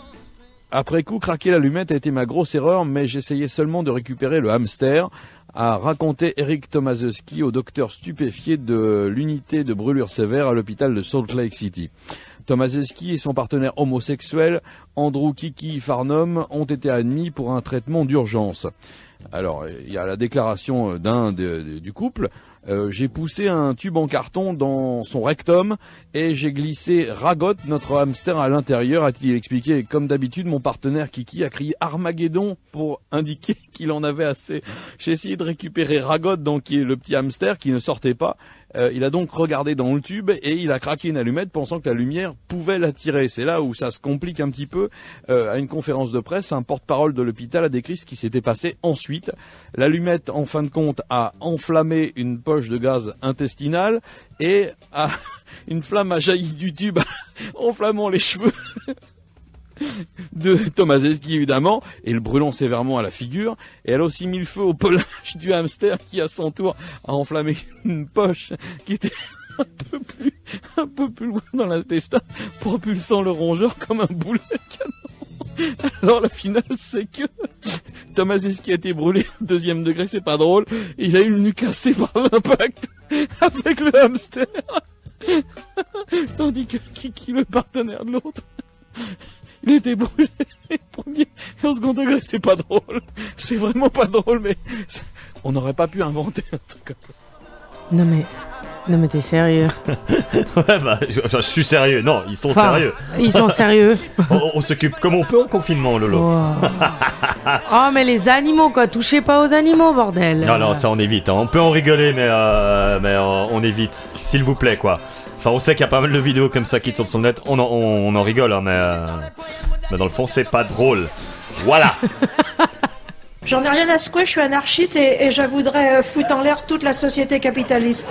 Après coup, craquer l'allumette a été ma grosse erreur, mais j'essayais seulement de récupérer le hamster, a raconté Eric Tomaszewski au docteur stupéfié de l'unité de brûlure sévère à l'hôpital de Salt Lake City. Tomaszewski et son partenaire homosexuel, Andrew Kiki Farnum, ont été admis pour un traitement d'urgence. Alors, il y a la déclaration d'un de, de, du couple. Euh, j'ai poussé un tube en carton dans son rectum et j'ai glissé Ragot, notre hamster, à l'intérieur, a-t-il expliqué. Comme d'habitude, mon partenaire Kiki a crié Armageddon pour indiquer qu'il en avait assez. J'ai essayé de récupérer Ragot, donc qui est le petit hamster qui ne sortait pas. Euh, il a donc regardé dans le tube et il a craqué une allumette pensant que la lumière pouvait l'attirer. C'est là où ça se complique un petit peu. Euh, à une conférence de presse, un porte-parole de l'hôpital a décrit ce qui s'était passé ensuite. L'allumette, en fin de compte, a enflammé une poche de gaz intestinal et a... une flamme a jailli du tube enflammant les cheveux de Tomaszewski évidemment et le brûlant sévèrement à la figure, et elle a aussi mis le feu au pelage du hamster qui à son tour a enflammé une poche qui était un peu plus un peu plus loin dans l'intestin, propulsant le rongeur comme un boulet de canon. Alors la finale c'est que Tomaszewski a été brûlé au deuxième degré, c'est pas drôle, il a eu le nez cassé par l'impact avec le hamster. Tandis que Kiki, le partenaire de l'autre, il était brûlé premier et au second degré. C'est pas drôle, c'est vraiment pas drôle, mais on n'aurait pas pu inventer un truc comme ça. Non mais Non mais t'es sérieux? Ouais bah je, je suis sérieux, non ils sont Enfin, sérieux. Ils sont sérieux. on, on s'occupe comme on peut en confinement Lolo. Wow. Oh mais les animaux quoi, touchez pas aux animaux bordel. Non non ça on évite, hein. On peut en rigoler mais, euh, mais euh, on évite, s'il vous plaît quoi. Enfin on sait qu'il y a pas mal de vidéos comme ça qui tournent sur le net, on en, on, on en rigole hein, mais, euh, mais dans le fond c'est pas drôle. Voilà. J'en ai rien à secouer, je suis anarchiste et, et je voudrais euh, foutre en l'air toute la société capitaliste.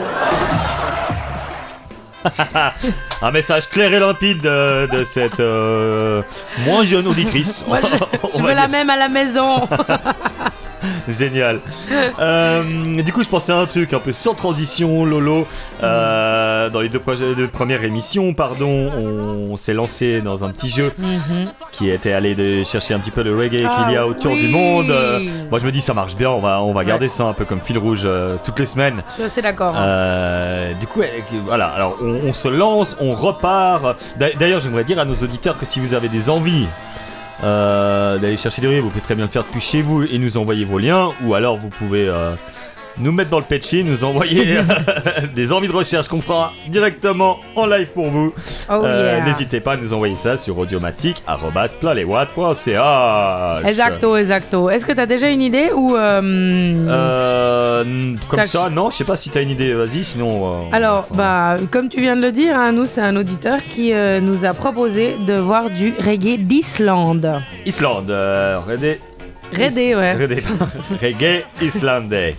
Un message clair et limpide de, de cette euh, moins jeune auditrice. Moi, je, je veux la même à la maison. Génial. Euh, du coup, je pensais à un truc un peu sans transition, Lolo. Euh, dans les deux, proje- deux premières émissions, pardon, on, on s'est lancé dans un petit jeu Mm-hmm. qui était allé de chercher un petit peu le reggae Ah, qu'il y a autour oui. du monde. Euh, moi, je me dis, ça marche bien. On va, on va garder ça un peu comme fil rouge euh, toutes les semaines. Je suis assez d'accord. Euh, du coup, euh, voilà. Alors, on, on se lance, on repart. D'a- D'ailleurs, j'aimerais dire à nos auditeurs que si vous avez des envies Euh, d'aller chercher des livres, vous pouvez très bien le faire depuis chez vous et nous envoyer vos liens, ou alors vous pouvez euh, nous mettre dans le patchy, nous envoyer des envies de recherche qu'on fera directement en live pour vous. Oh Euh, yeah. N'hésitez pas à nous envoyer ça sur audiomatique arobase plein les watts point c h. Exacto, exacto. Est-ce que t'as déjà une idée ou euh... Euh, comme que ça, je- non, je sais pas si t'as une idée, vas-y, sinon. euh, Alors, bah, comme tu viens de le dire, hein, nous, c'est un auditeur qui euh, nous a proposé de voir du reggae d'Islande. Islande, euh, reggae. Reggae, ouais. Reggae, reggae islandais.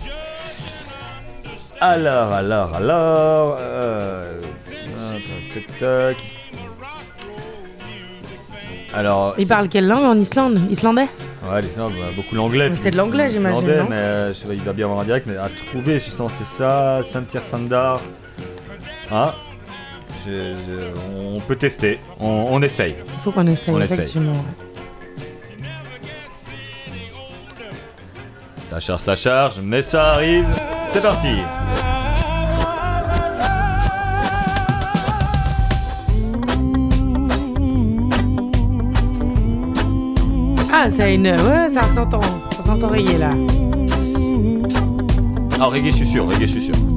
Alors, alors, alors. Euh... Tac, tac, tac. Alors. Il c'est- parle quelle langue en Islande? Islandais? Ouais, l'Islande, bah, beaucoup l'anglais. Mais c'est puis de l'anglais, j'imagine, l'islandais, non mais euh, je sais pas, il doit bien avoir un direct, mais à trouver, justement, c'est ça. Sventir Sandar. Hein je, je- On peut tester. On, on essaye. Il faut qu'on essaye, On essaye. effectivement. Ça charge, ça charge, mais ça arrive. C'est parti. Ah, c'est une... Ouais, ça s'entend. Ça s'entend reggae, là. Ah, reggae, je suis sûr, reggae, je suis sûr.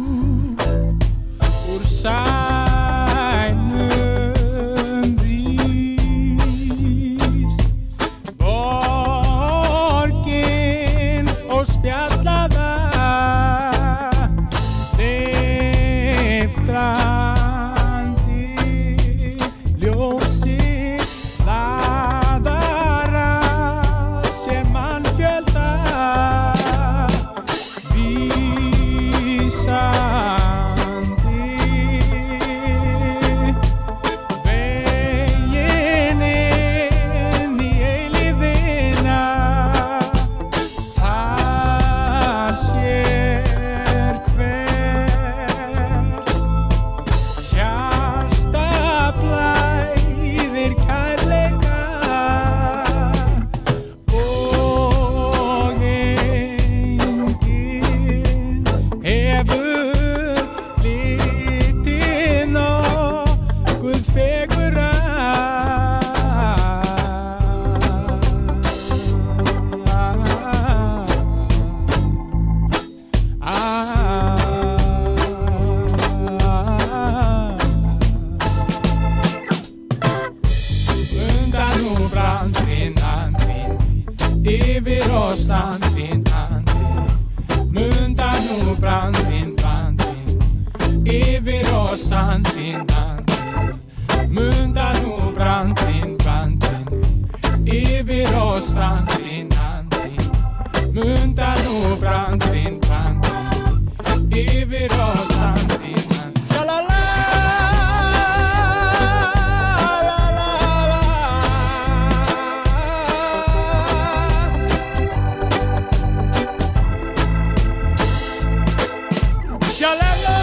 Borgin og spjallada Leiftrandi ljósi laðara sem mann fjölda vísandi veginn inn í eilífðina þar sér hver hjarta blæðir kærleika og enginn hefur litið nokkuð fegurra undan og brandvinn, andvinn yfir oss andvinn, andvinn mundan og brandvinn, brandvinn yfir oss andvinn, andvinn mundan og brandvinn, brandvinn yfir oss andvinn, andvinn mundan og brandvinn, brandvinn yfir oss andvinn, andvinn Sjalala Shalala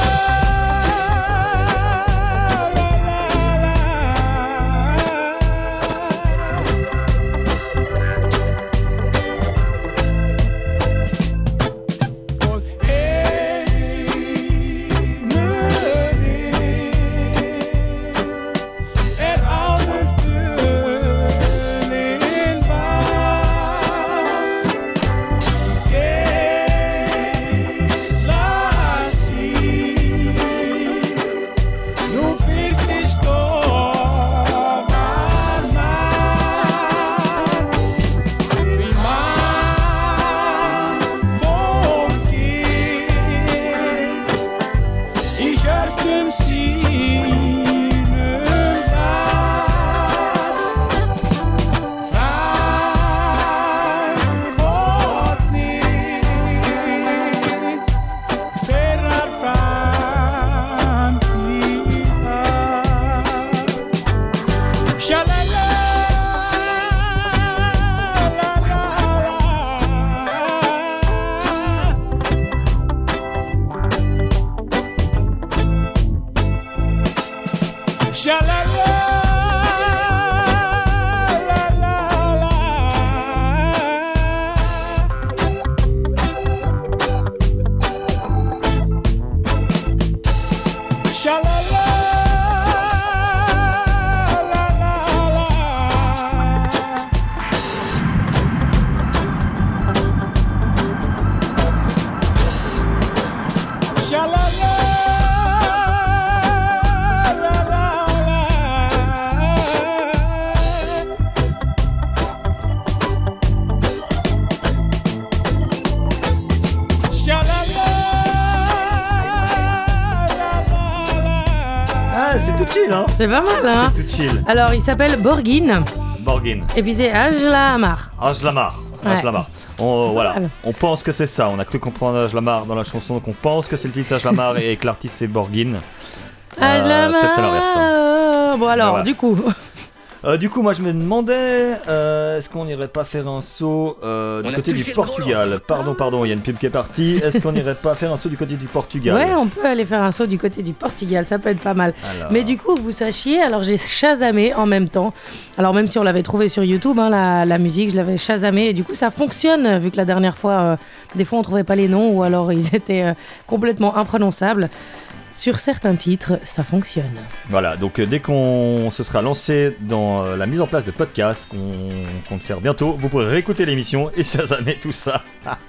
C'est pas mal, hein. C'est tout chill. Alors, il s'appelle Borgin. Borgin. Et puis c'est Ajlamar. Ajlamar. Ouais. Ajlamar. On, voilà. On pense que c'est ça. On a cru comprendre Ajlamar dans la chanson, donc on pense que c'est le titre Ajlamar et que l'artiste c'est Borgin. Ajlamar. Euh, peut-être c'est l'inverse. Hein. Bon alors, voilà. du coup. Euh, du coup, moi je me demandais, euh, est-ce qu'on irait pas faire un saut euh, du côté du Portugal? Pardon, pardon, il y a une pub qui est partie. Est-ce qu'on irait pas faire un saut du côté du Portugal? Ouais, on peut aller faire un saut du côté du Portugal, ça peut être pas mal. Alors... Mais du coup, vous sachiez, alors j'ai chasamé en même temps. Alors même si on l'avait trouvé sur YouTube, hein, la, la musique, je l'avais chasamé. Et du coup, ça fonctionne, vu que la dernière fois, euh, des fois on trouvait pas les noms ou alors ils étaient euh, complètement imprononçables. Sur certains titres, ça fonctionne. Voilà, donc euh, dès qu'on se sera lancé dans euh, la mise en place de podcasts qu'on compte faire bientôt, vous pourrez réécouter l'émission et chasamer tout ça.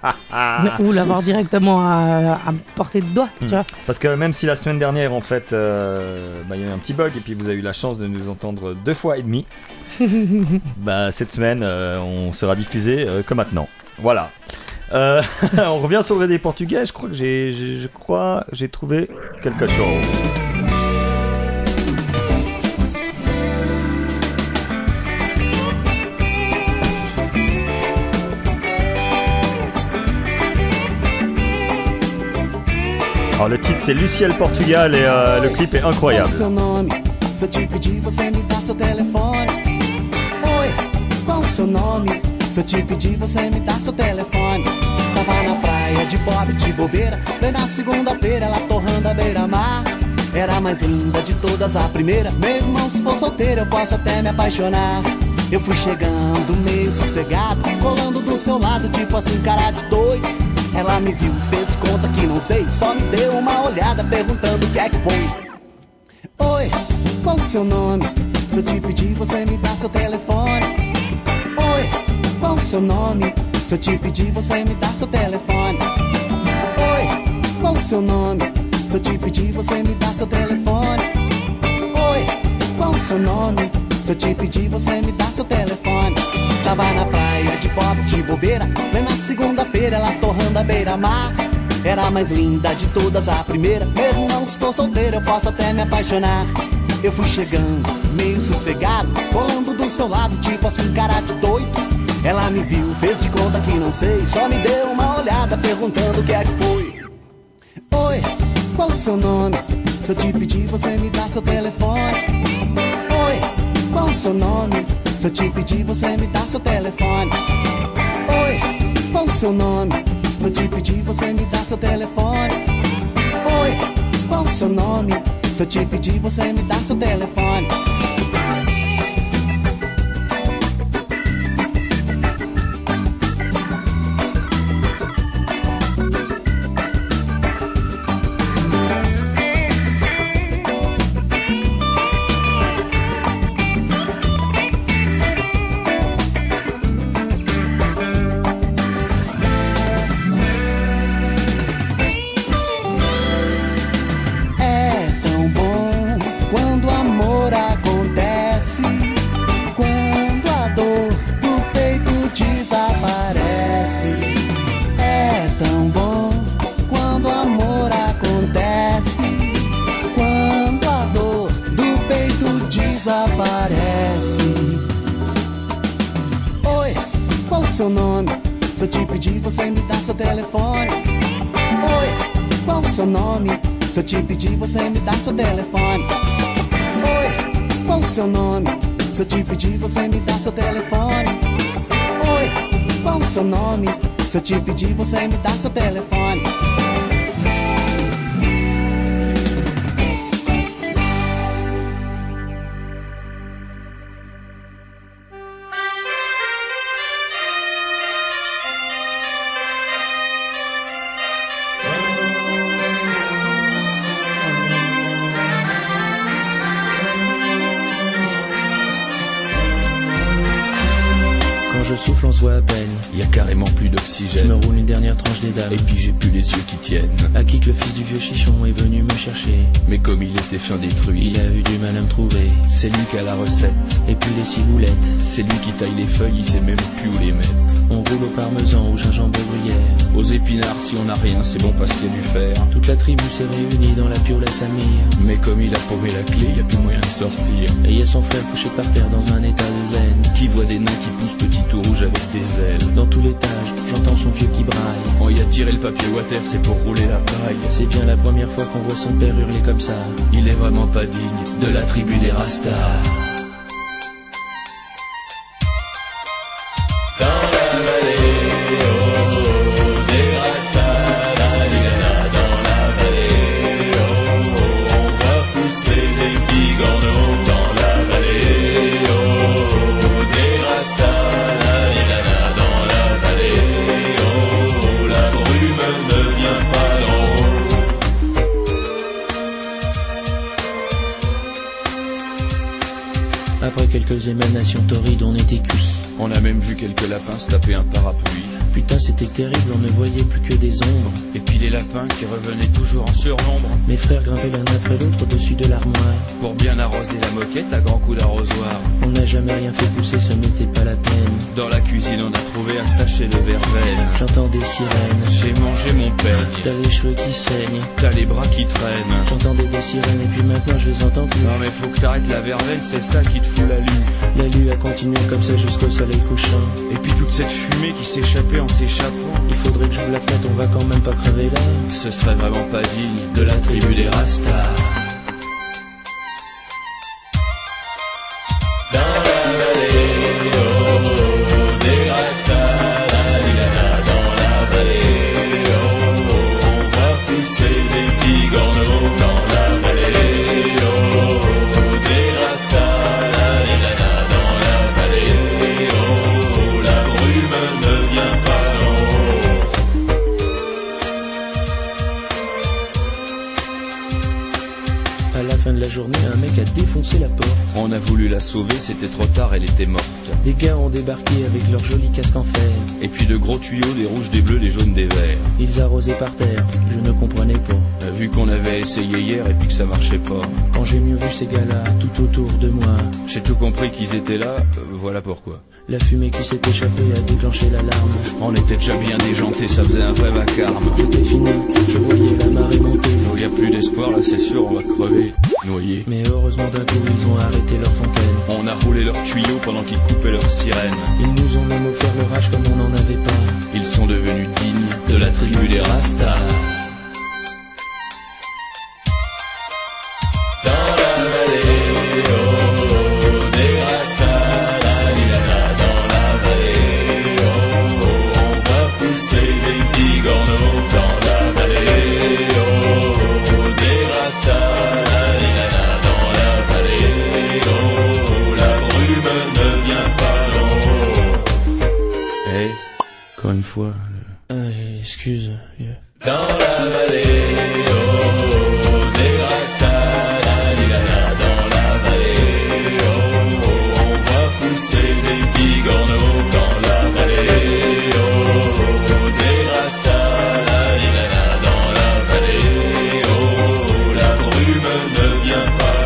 Ou l'avoir directement à, à portée de doigt, hmm. tu vois. Parce que même si la semaine dernière, en fait, euh, bah, y a eu un petit bug et puis vous avez eu la chance de nous entendre deux fois et demi, bah, cette semaine, euh, on sera diffusé euh, comme maintenant. Voilà. Euh, on revient sur le des Portugais. Je crois que j'ai, j'ai, je crois, j'ai trouvé quelque chose. Alors le titre c'est Luciel Portugal et euh, le clip est incroyable. Se eu te pedir, você me dá seu telefone. Oi, qual o seu nome? Se eu te pedir, você me dá seu telefone. Tava na praia de bob, de bobeira. Bem na segunda-feira, ela torrando a beira-mar. Era a mais linda de todas, a primeira. Meu irmão, se for solteiro, eu posso até me apaixonar. Eu fui chegando meio sossegado, colando do seu lado, tipo assim, cara de doido. Ela me viu, fez conta que não sei, só me deu uma olhada, perguntando o que é que foi. Oi, qual o seu nome? Se eu te pedir, você me dá seu telefone. Oi, qual o seu nome? Se eu te pedir, você me dá seu telefone. Oi, qual o seu nome? Se eu te pedir, você me dá seu telefone. Oi, qual o seu nome? Se eu te pedir, você me dá seu telefone. Tava na praia de pop, de bobeira. Bem na segunda-feira, ela torrando a beira-mar. Era a mais linda de todas, a primeira. Mesmo não estou solteiro, eu posso até me apaixonar. Eu fui chegando, meio sossegado, colando do seu lado, tipo assim, cara de doido. Ela me viu, fez de conta que não sei, só me deu uma olhada, perguntando o que é que foi. Oi, qual o seu nome? Se eu te pedir, você me dá seu telefone. Oi, qual o seu nome? Se eu te pedir, você me dá seu telefone. Oi, qual o seu nome? Se eu te pedir, você me dá seu telefone. Oi, qual o seu nome? Se eu te pedir, você me dá seu telefone. Seu nome, se eu te pedir, você me dá seu telefone. Oi, qual o seu nome? Se eu te pedir, você me dá seu telefone. Oi, qual o seu nome? se eu te pedir, você me dá seu telefone. Oi, qual o seu nome? Se eu te pedir, você me dá seu telefone. Je souffle, on se voit à peine. Y a carrément plus d'oxygène. Je me roule une dernière tranche des dames. Et puis j'ai plus les yeux qui tiennent. À qui que le fils du vieux chichon est venu me chercher. Mais comme il était fin détruit, il a eu du mal à me trouver. C'est lui qui a la recette. Et puis les ciboulettes. C'est lui qui taille les feuilles, il sait même plus où les mettre. On roule au parmesan, au gingembre gruyère. Aux épinards, si on n'a rien, c'est bon parce qu'il y a du fer. Toute la tribu s'est réunie dans la piole à Samir. Mais comme il a paumé la clé, y a plus moyen de sortir. Et y a son frère couché par terre dans un état de zen. Qui voit des nains qui poussent petit tout rouge avec des ailes. Dans tout l'étage, j'entends son vieux qui braille. On y a tiré le papier water, c'est pour rouler la paille. C'est bien la première fois qu'on voit son père hurler comme ça. Il est vraiment pas digne de la tribu des Rastas. Dans la vallée, oh, des Rastas, la Liliana, dans la vallée, oh, oh, on va pousser des bigorneaux dans la vallée, oh, oh, des Rastas, la Liliana, dans la vallée, oh, oh, la brume ne vient pas d'en haut. Après quelques émanations torrides, on était cuits. On a même vu quelques lapins se taper un parapluie. Putain, c'était terrible, on ne voyait plus que des ombres. Et puis les lapins qui revenaient toujours en surnombre. Mes frères grimpaient l'un après l'autre au-dessus de l'armoire. Pour bien arroser la moquette à grands coups d'arrosoir. On n'a jamais rien fait pousser, ce n'était pas la peine. Dans la cuisine, on a trouvé un sachet de verveine. J'entends des sirènes. J'ai mangé mon peigne. T'as les cheveux qui saignent. T'as les bras qui traînent. J'entendais des sirènes et puis maintenant je les entends plus. Non mais faut que t'arrêtes la verveine, c'est ça qui te fout la lue. La lue a continué comme ça jusqu'au soleil couchant. Et puis toute cette fumée qui s'échappait en s'échappant. Il faudrait que j'ouvre la fenêtre, on va quand même pas crever là. Ce serait vraiment pas digne de la tribu des Rastas. Dans la vallée, oh, oh, des Rastas, la Liliana, dans la vallée, oh, oh, on va pousser des bigorneaux dans la vallée, oh, oh, des Rastas, la Liliana, dans la vallée, oh, oh, la brume ne vient pas d'en haut. À la fin de la journée, un mec a défoncé la porte. On a voulu la sauver, c'était trop tard, elle était morte. Des gars ont débarqué avec leurs jolis casques en fer. Et puis de gros tuyaux, des rouges, des bleus, des jaunes, des verts. Ils arrosaient par terre, je ne comprenais pas. Vu qu'on avait essayé hier et puis que ça marchait pas. Quand j'ai mieux vu ces gars-là tout autour de moi, j'ai tout compris qu'ils étaient là, euh, voilà pourquoi. La fumée qui s'est échappée a déclenché l'alarme. On était déjà bien déjantés, ça faisait un vrai vacarme. J'étais fini, je voyais la marée monter. Oh, y a plus d'espoir, là c'est sûr, on va crever, noyés. Mais heureusement d'un coup ils ont arrêté leur fontaine. On a roulé leurs tuyaux pendant qu'ils coupaient leurs sirènes. Ils nous ont même offert leur âge comme on n'en avait pas. Ils sont devenus dignes de la tribu des Rastas. Dans la vallée, oh, oh, des Rastas, la Liliana, dans la vallée, oh, oh, on va pousser des bigorneaux dans la vallée, oh, oh, des Rastas, la Liliana, dans la vallée, oh, oh, la brume ne vient pas d'en haut. Hey, encore une fois. Euh, excuse. Yeah. Dans la vallée, oh, oh, des Rastas, la Liliana, dans la vallée, oh, oh, on va pousser des bigorneaux dans la vallée, oh, oh, des Rastas, la Liliana, dans la vallée, oh, oh, la brume ne vient pas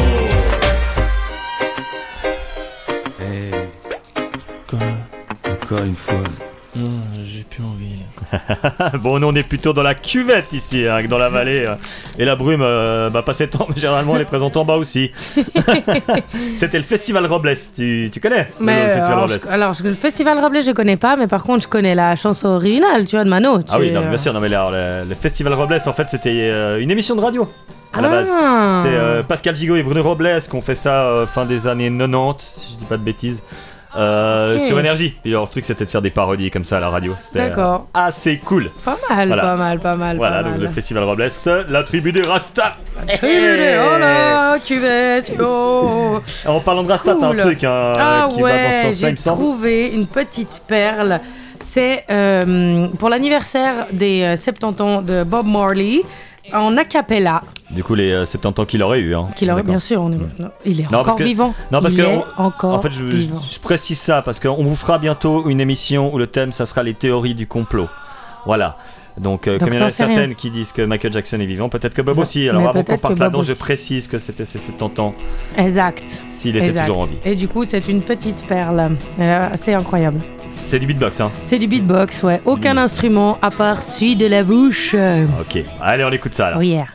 d'en haut. Hey. Quoi? Encore une fois. Non, j'ai plus envie. Bon, nous on est plutôt dans la cuvette ici, hein, dans la vallée. euh, Et la brume, euh, bah pas cette mais généralement elle est présente en bas aussi. C'était le Festival Robles, tu, tu connais le, Mais le Festival alors, Robles je, alors, le Festival Robles, je connais pas, mais par contre, je connais la chanson originale, tu vois, de Mano. Ah oui, tu- non, mais bien sûr, non, mais là, le, le Festival Robles, en fait, c'était euh, une émission de radio. à la base. Ah. C'était euh, Pascal Gigot et Bruno Robles qui ont fait ça euh, fin des années quatre-vingt-dix, si je dis pas de bêtises. Euh, Ok. Sur Énergie. Puis leur truc c'était de faire des parodies comme ça à la radio. C'était D'accord. euh, assez cool. Pas mal, Voilà. pas mal, pas mal. Voilà, pas donc mal. le festival Robles, la tribu des Rastas. Tribu des- oh là, cuvette, oh. En parlant de Rastas, t'as un Cool. truc hein, Ah qui va dans ce ouais, sens-là, il j'ai me semble. trouvé une petite perle. C'est euh, pour l'anniversaire des euh, soixante-dix ans de Bob Marley en a cappella. Du coup, les euh, soixante-dix ans qu'il aurait eu. Hein. Qu'il aurait, D'accord. bien sûr, on est- non, il est Non, encore parce que- vivant. Non, parce il que est on- encore en fait, je, je- vivant. je précise ça parce qu'on vous fera bientôt une émission où le thème, ça sera les théories du complot. Voilà. Donc, euh, Donc, comme il y en t'en a sais rien. certaines qui disent que Michael Jackson est vivant, peut-être que Bob Ça- aussi. Alors, mais avant qu'on peut-être parte que Bob là-dedans, je aussi. précise que c'était ses soixante-dix ans. Exact. S'il était Exact. toujours en vie. Et du coup, c'est une petite perle. Euh, C'est incroyable. C'est du beatbox, hein. C'est du beatbox, ouais. Mm. Aucun instrument à part celui de la bouche. Euh, Ok. Allez, on écoute ça alors. Oh yeah.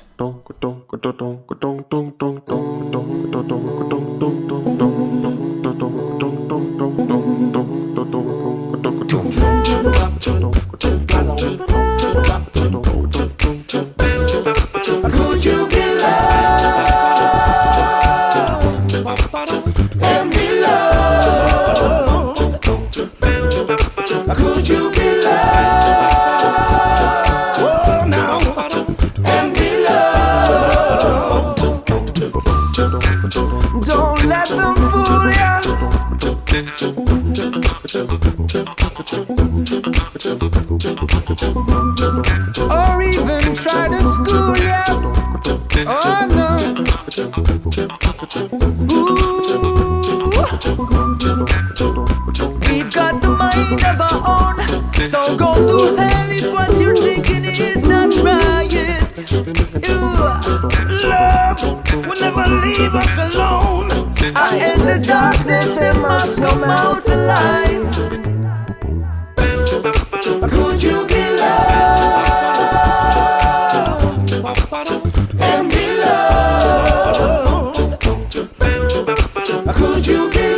Could you be loved and be loved? Could you be loved? Oh, now and be loved. Don't let them fool ya. Or even try to school ya. Oh no. Ooh. We've got the mind of our own. So go to hell if what you're thinking is not right. Ooh. Love will never leave us alone. I in the darkness, they must come out to light. Could you be loved and be loved? Could you be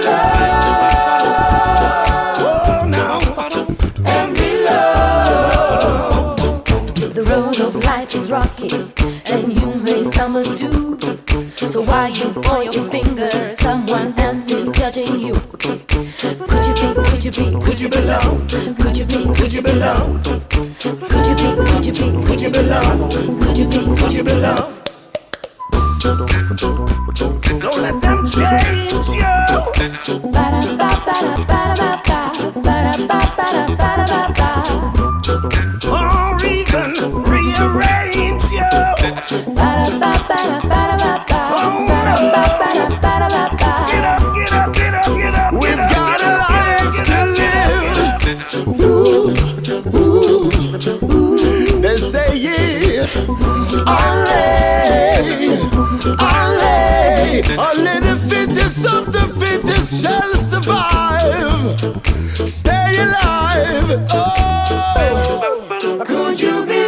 loved? Oh, now and be loved. The road of life is rocky, and you may stumble too. So while you point your finger, someone else is judging you. Could you be, could you be, Could you be loved? could you be, Could you be loved? could you be, could you be, Could you be loved? could you be, Could you be loved? Don't let them change you. Or even rearrange you. Oh no. Get up, get up, get up, get up. We've got a life to live. They say yeah. Allez, allez, only the fittest of the fittest shall survive. Stay alive. Oh, could you be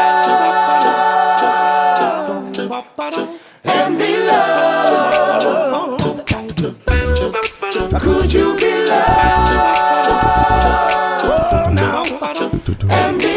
loved and be loved? Could you be loved? Oh, now and be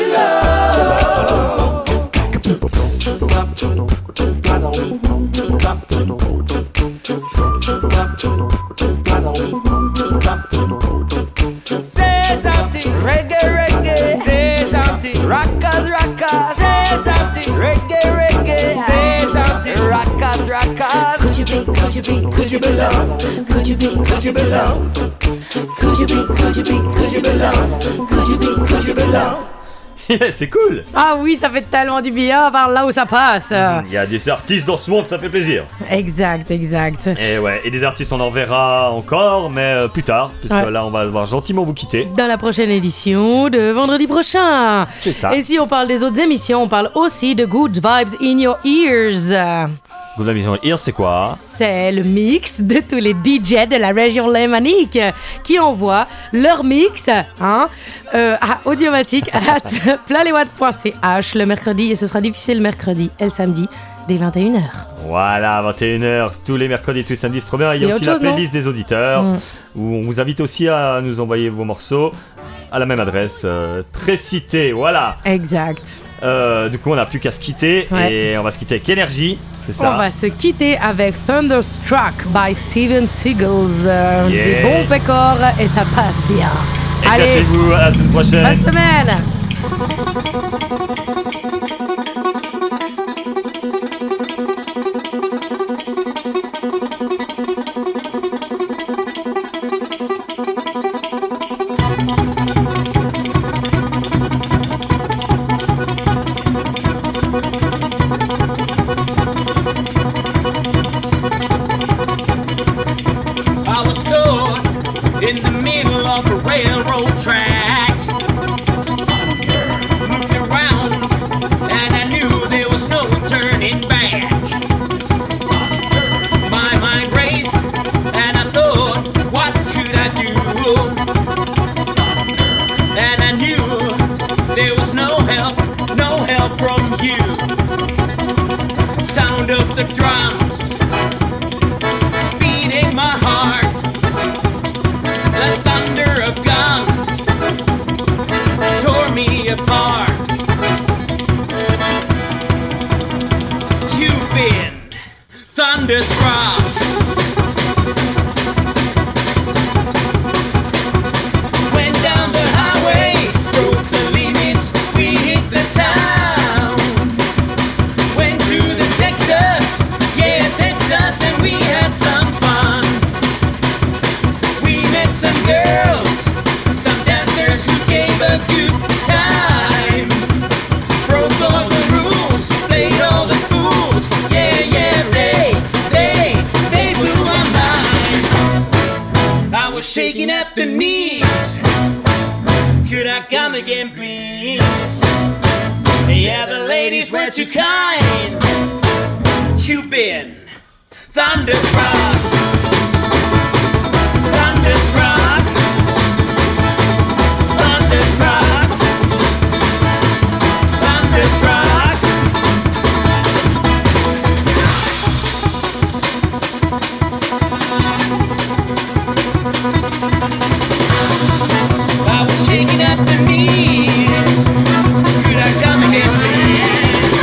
Say something, reggae, reggae. Say something, rockers, rockers. Say something, reggae, reggae. Say something, rockers, rockers. could you be, could you be, Could you be loved? could you be, Could you be loved? could you be, could you be, Could you be loved? could you be, Could you be loved? C'est cool. Ah oui, ça fait tellement du bien par là où ça passe. Il y a des artistes dans ce monde, ça fait plaisir. Exact, exact. Et ouais, et des artistes on en verra encore, mais euh, plus tard, puisque Ouais. là on va devoir gentiment vous quitter. Dans la prochaine édition de vendredi prochain. C'est ça. Et si on parle des autres émissions, on parle aussi de Good Vibes in Your Ears. Good Vibe Ears, c'est quoi? C'est le mix de tous les D J de la région lémanique qui envoient leur mix hein, euh, à audiomatique at planleswatts point c h le mercredi, et ce sera diffusé le mercredi et le samedi dès vingt et une heures. Voilà, vingt et une heures, tous les mercredis, tous les samedis, c'est trop bien. Il y a, Il y a aussi autre la chose, non playlist des auditeurs, Mm. où on vous invite aussi à nous envoyer vos morceaux. à la même adresse euh, précitée, voilà. Exact. Euh, du coup, on n'a plus qu'à se quitter Ouais. et on va se quitter avec énergie, c'est ça. On va se quitter avec Thunderstruck by Steven Seagulls. Euh, Yeah. Des bons pécores et ça passe bien. Allez, Éclatez-vous, à la semaine prochaine. bonne semaine. I was caught in the middle of a railroad track. Looked around and I knew there was no turning back. My mind raced and I thought, what could I do? And I knew there was no help, no help from you. Sound of the drums beating my heart. The thunder of guns tore me apart. You've been thunderstruck. Went down the highway, broke the limits, we hit the town. Went through the Texas, yeah, Texas, and we had some fun. We met some girls, some dancers who gave a good time. Broke all the rules, played all the fools. Yeah, yeah, they, they, they blew my mind. I was shaking at the knees. Could I come again, please? Yeah, the ladies were too kind. You've been thunderstruck. Thunderstruck. Thunderstruck. Thunderstruck. I was shaking at the knees. Could I come again, please?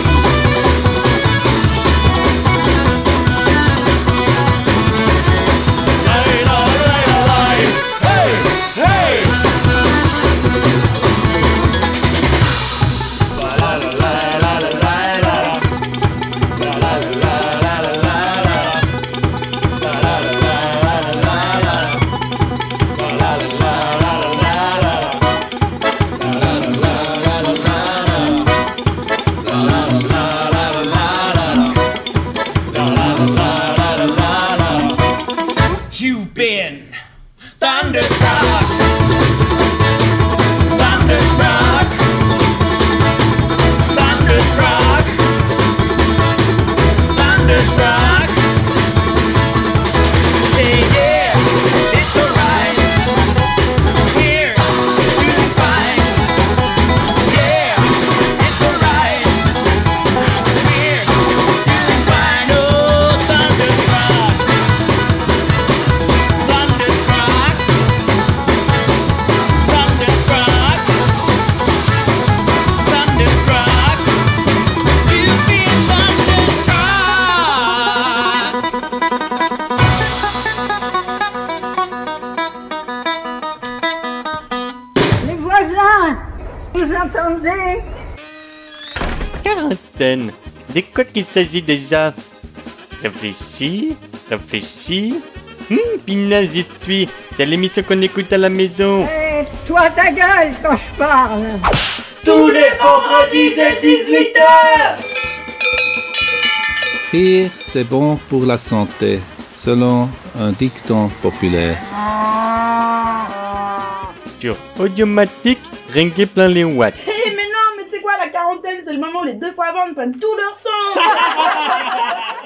You've been thunderstruck. Thunderstruck. Thunderstruck. Thunderstruck. Yeah, yeah, it's alright. We're doing fine. Yeah, it's alright. We're doing fine. Oh, thunderstruck. Thunderstruck. Thunderstruck. Thunderstruck. You've been thunderstruck. Les voisins, vous entendez? Quarantaine. De quoi qu'il s'agit déjà? Réfléchis, réfléchis. Hum, pinaise, j'y suis. C'est l'émission qu'on écoute à la maison. Eh, toi ta gueule quand je parle. Tous les vendredis dès dix-huit heures. Rire, c'est bon pour la santé, selon un dicton populaire. Sur Audiomatique, ringuez plein les watts. Eh mais non, mais tu sais quoi, la quarantaine, c'est le moment où les deux fois avant prennent tout leur sang.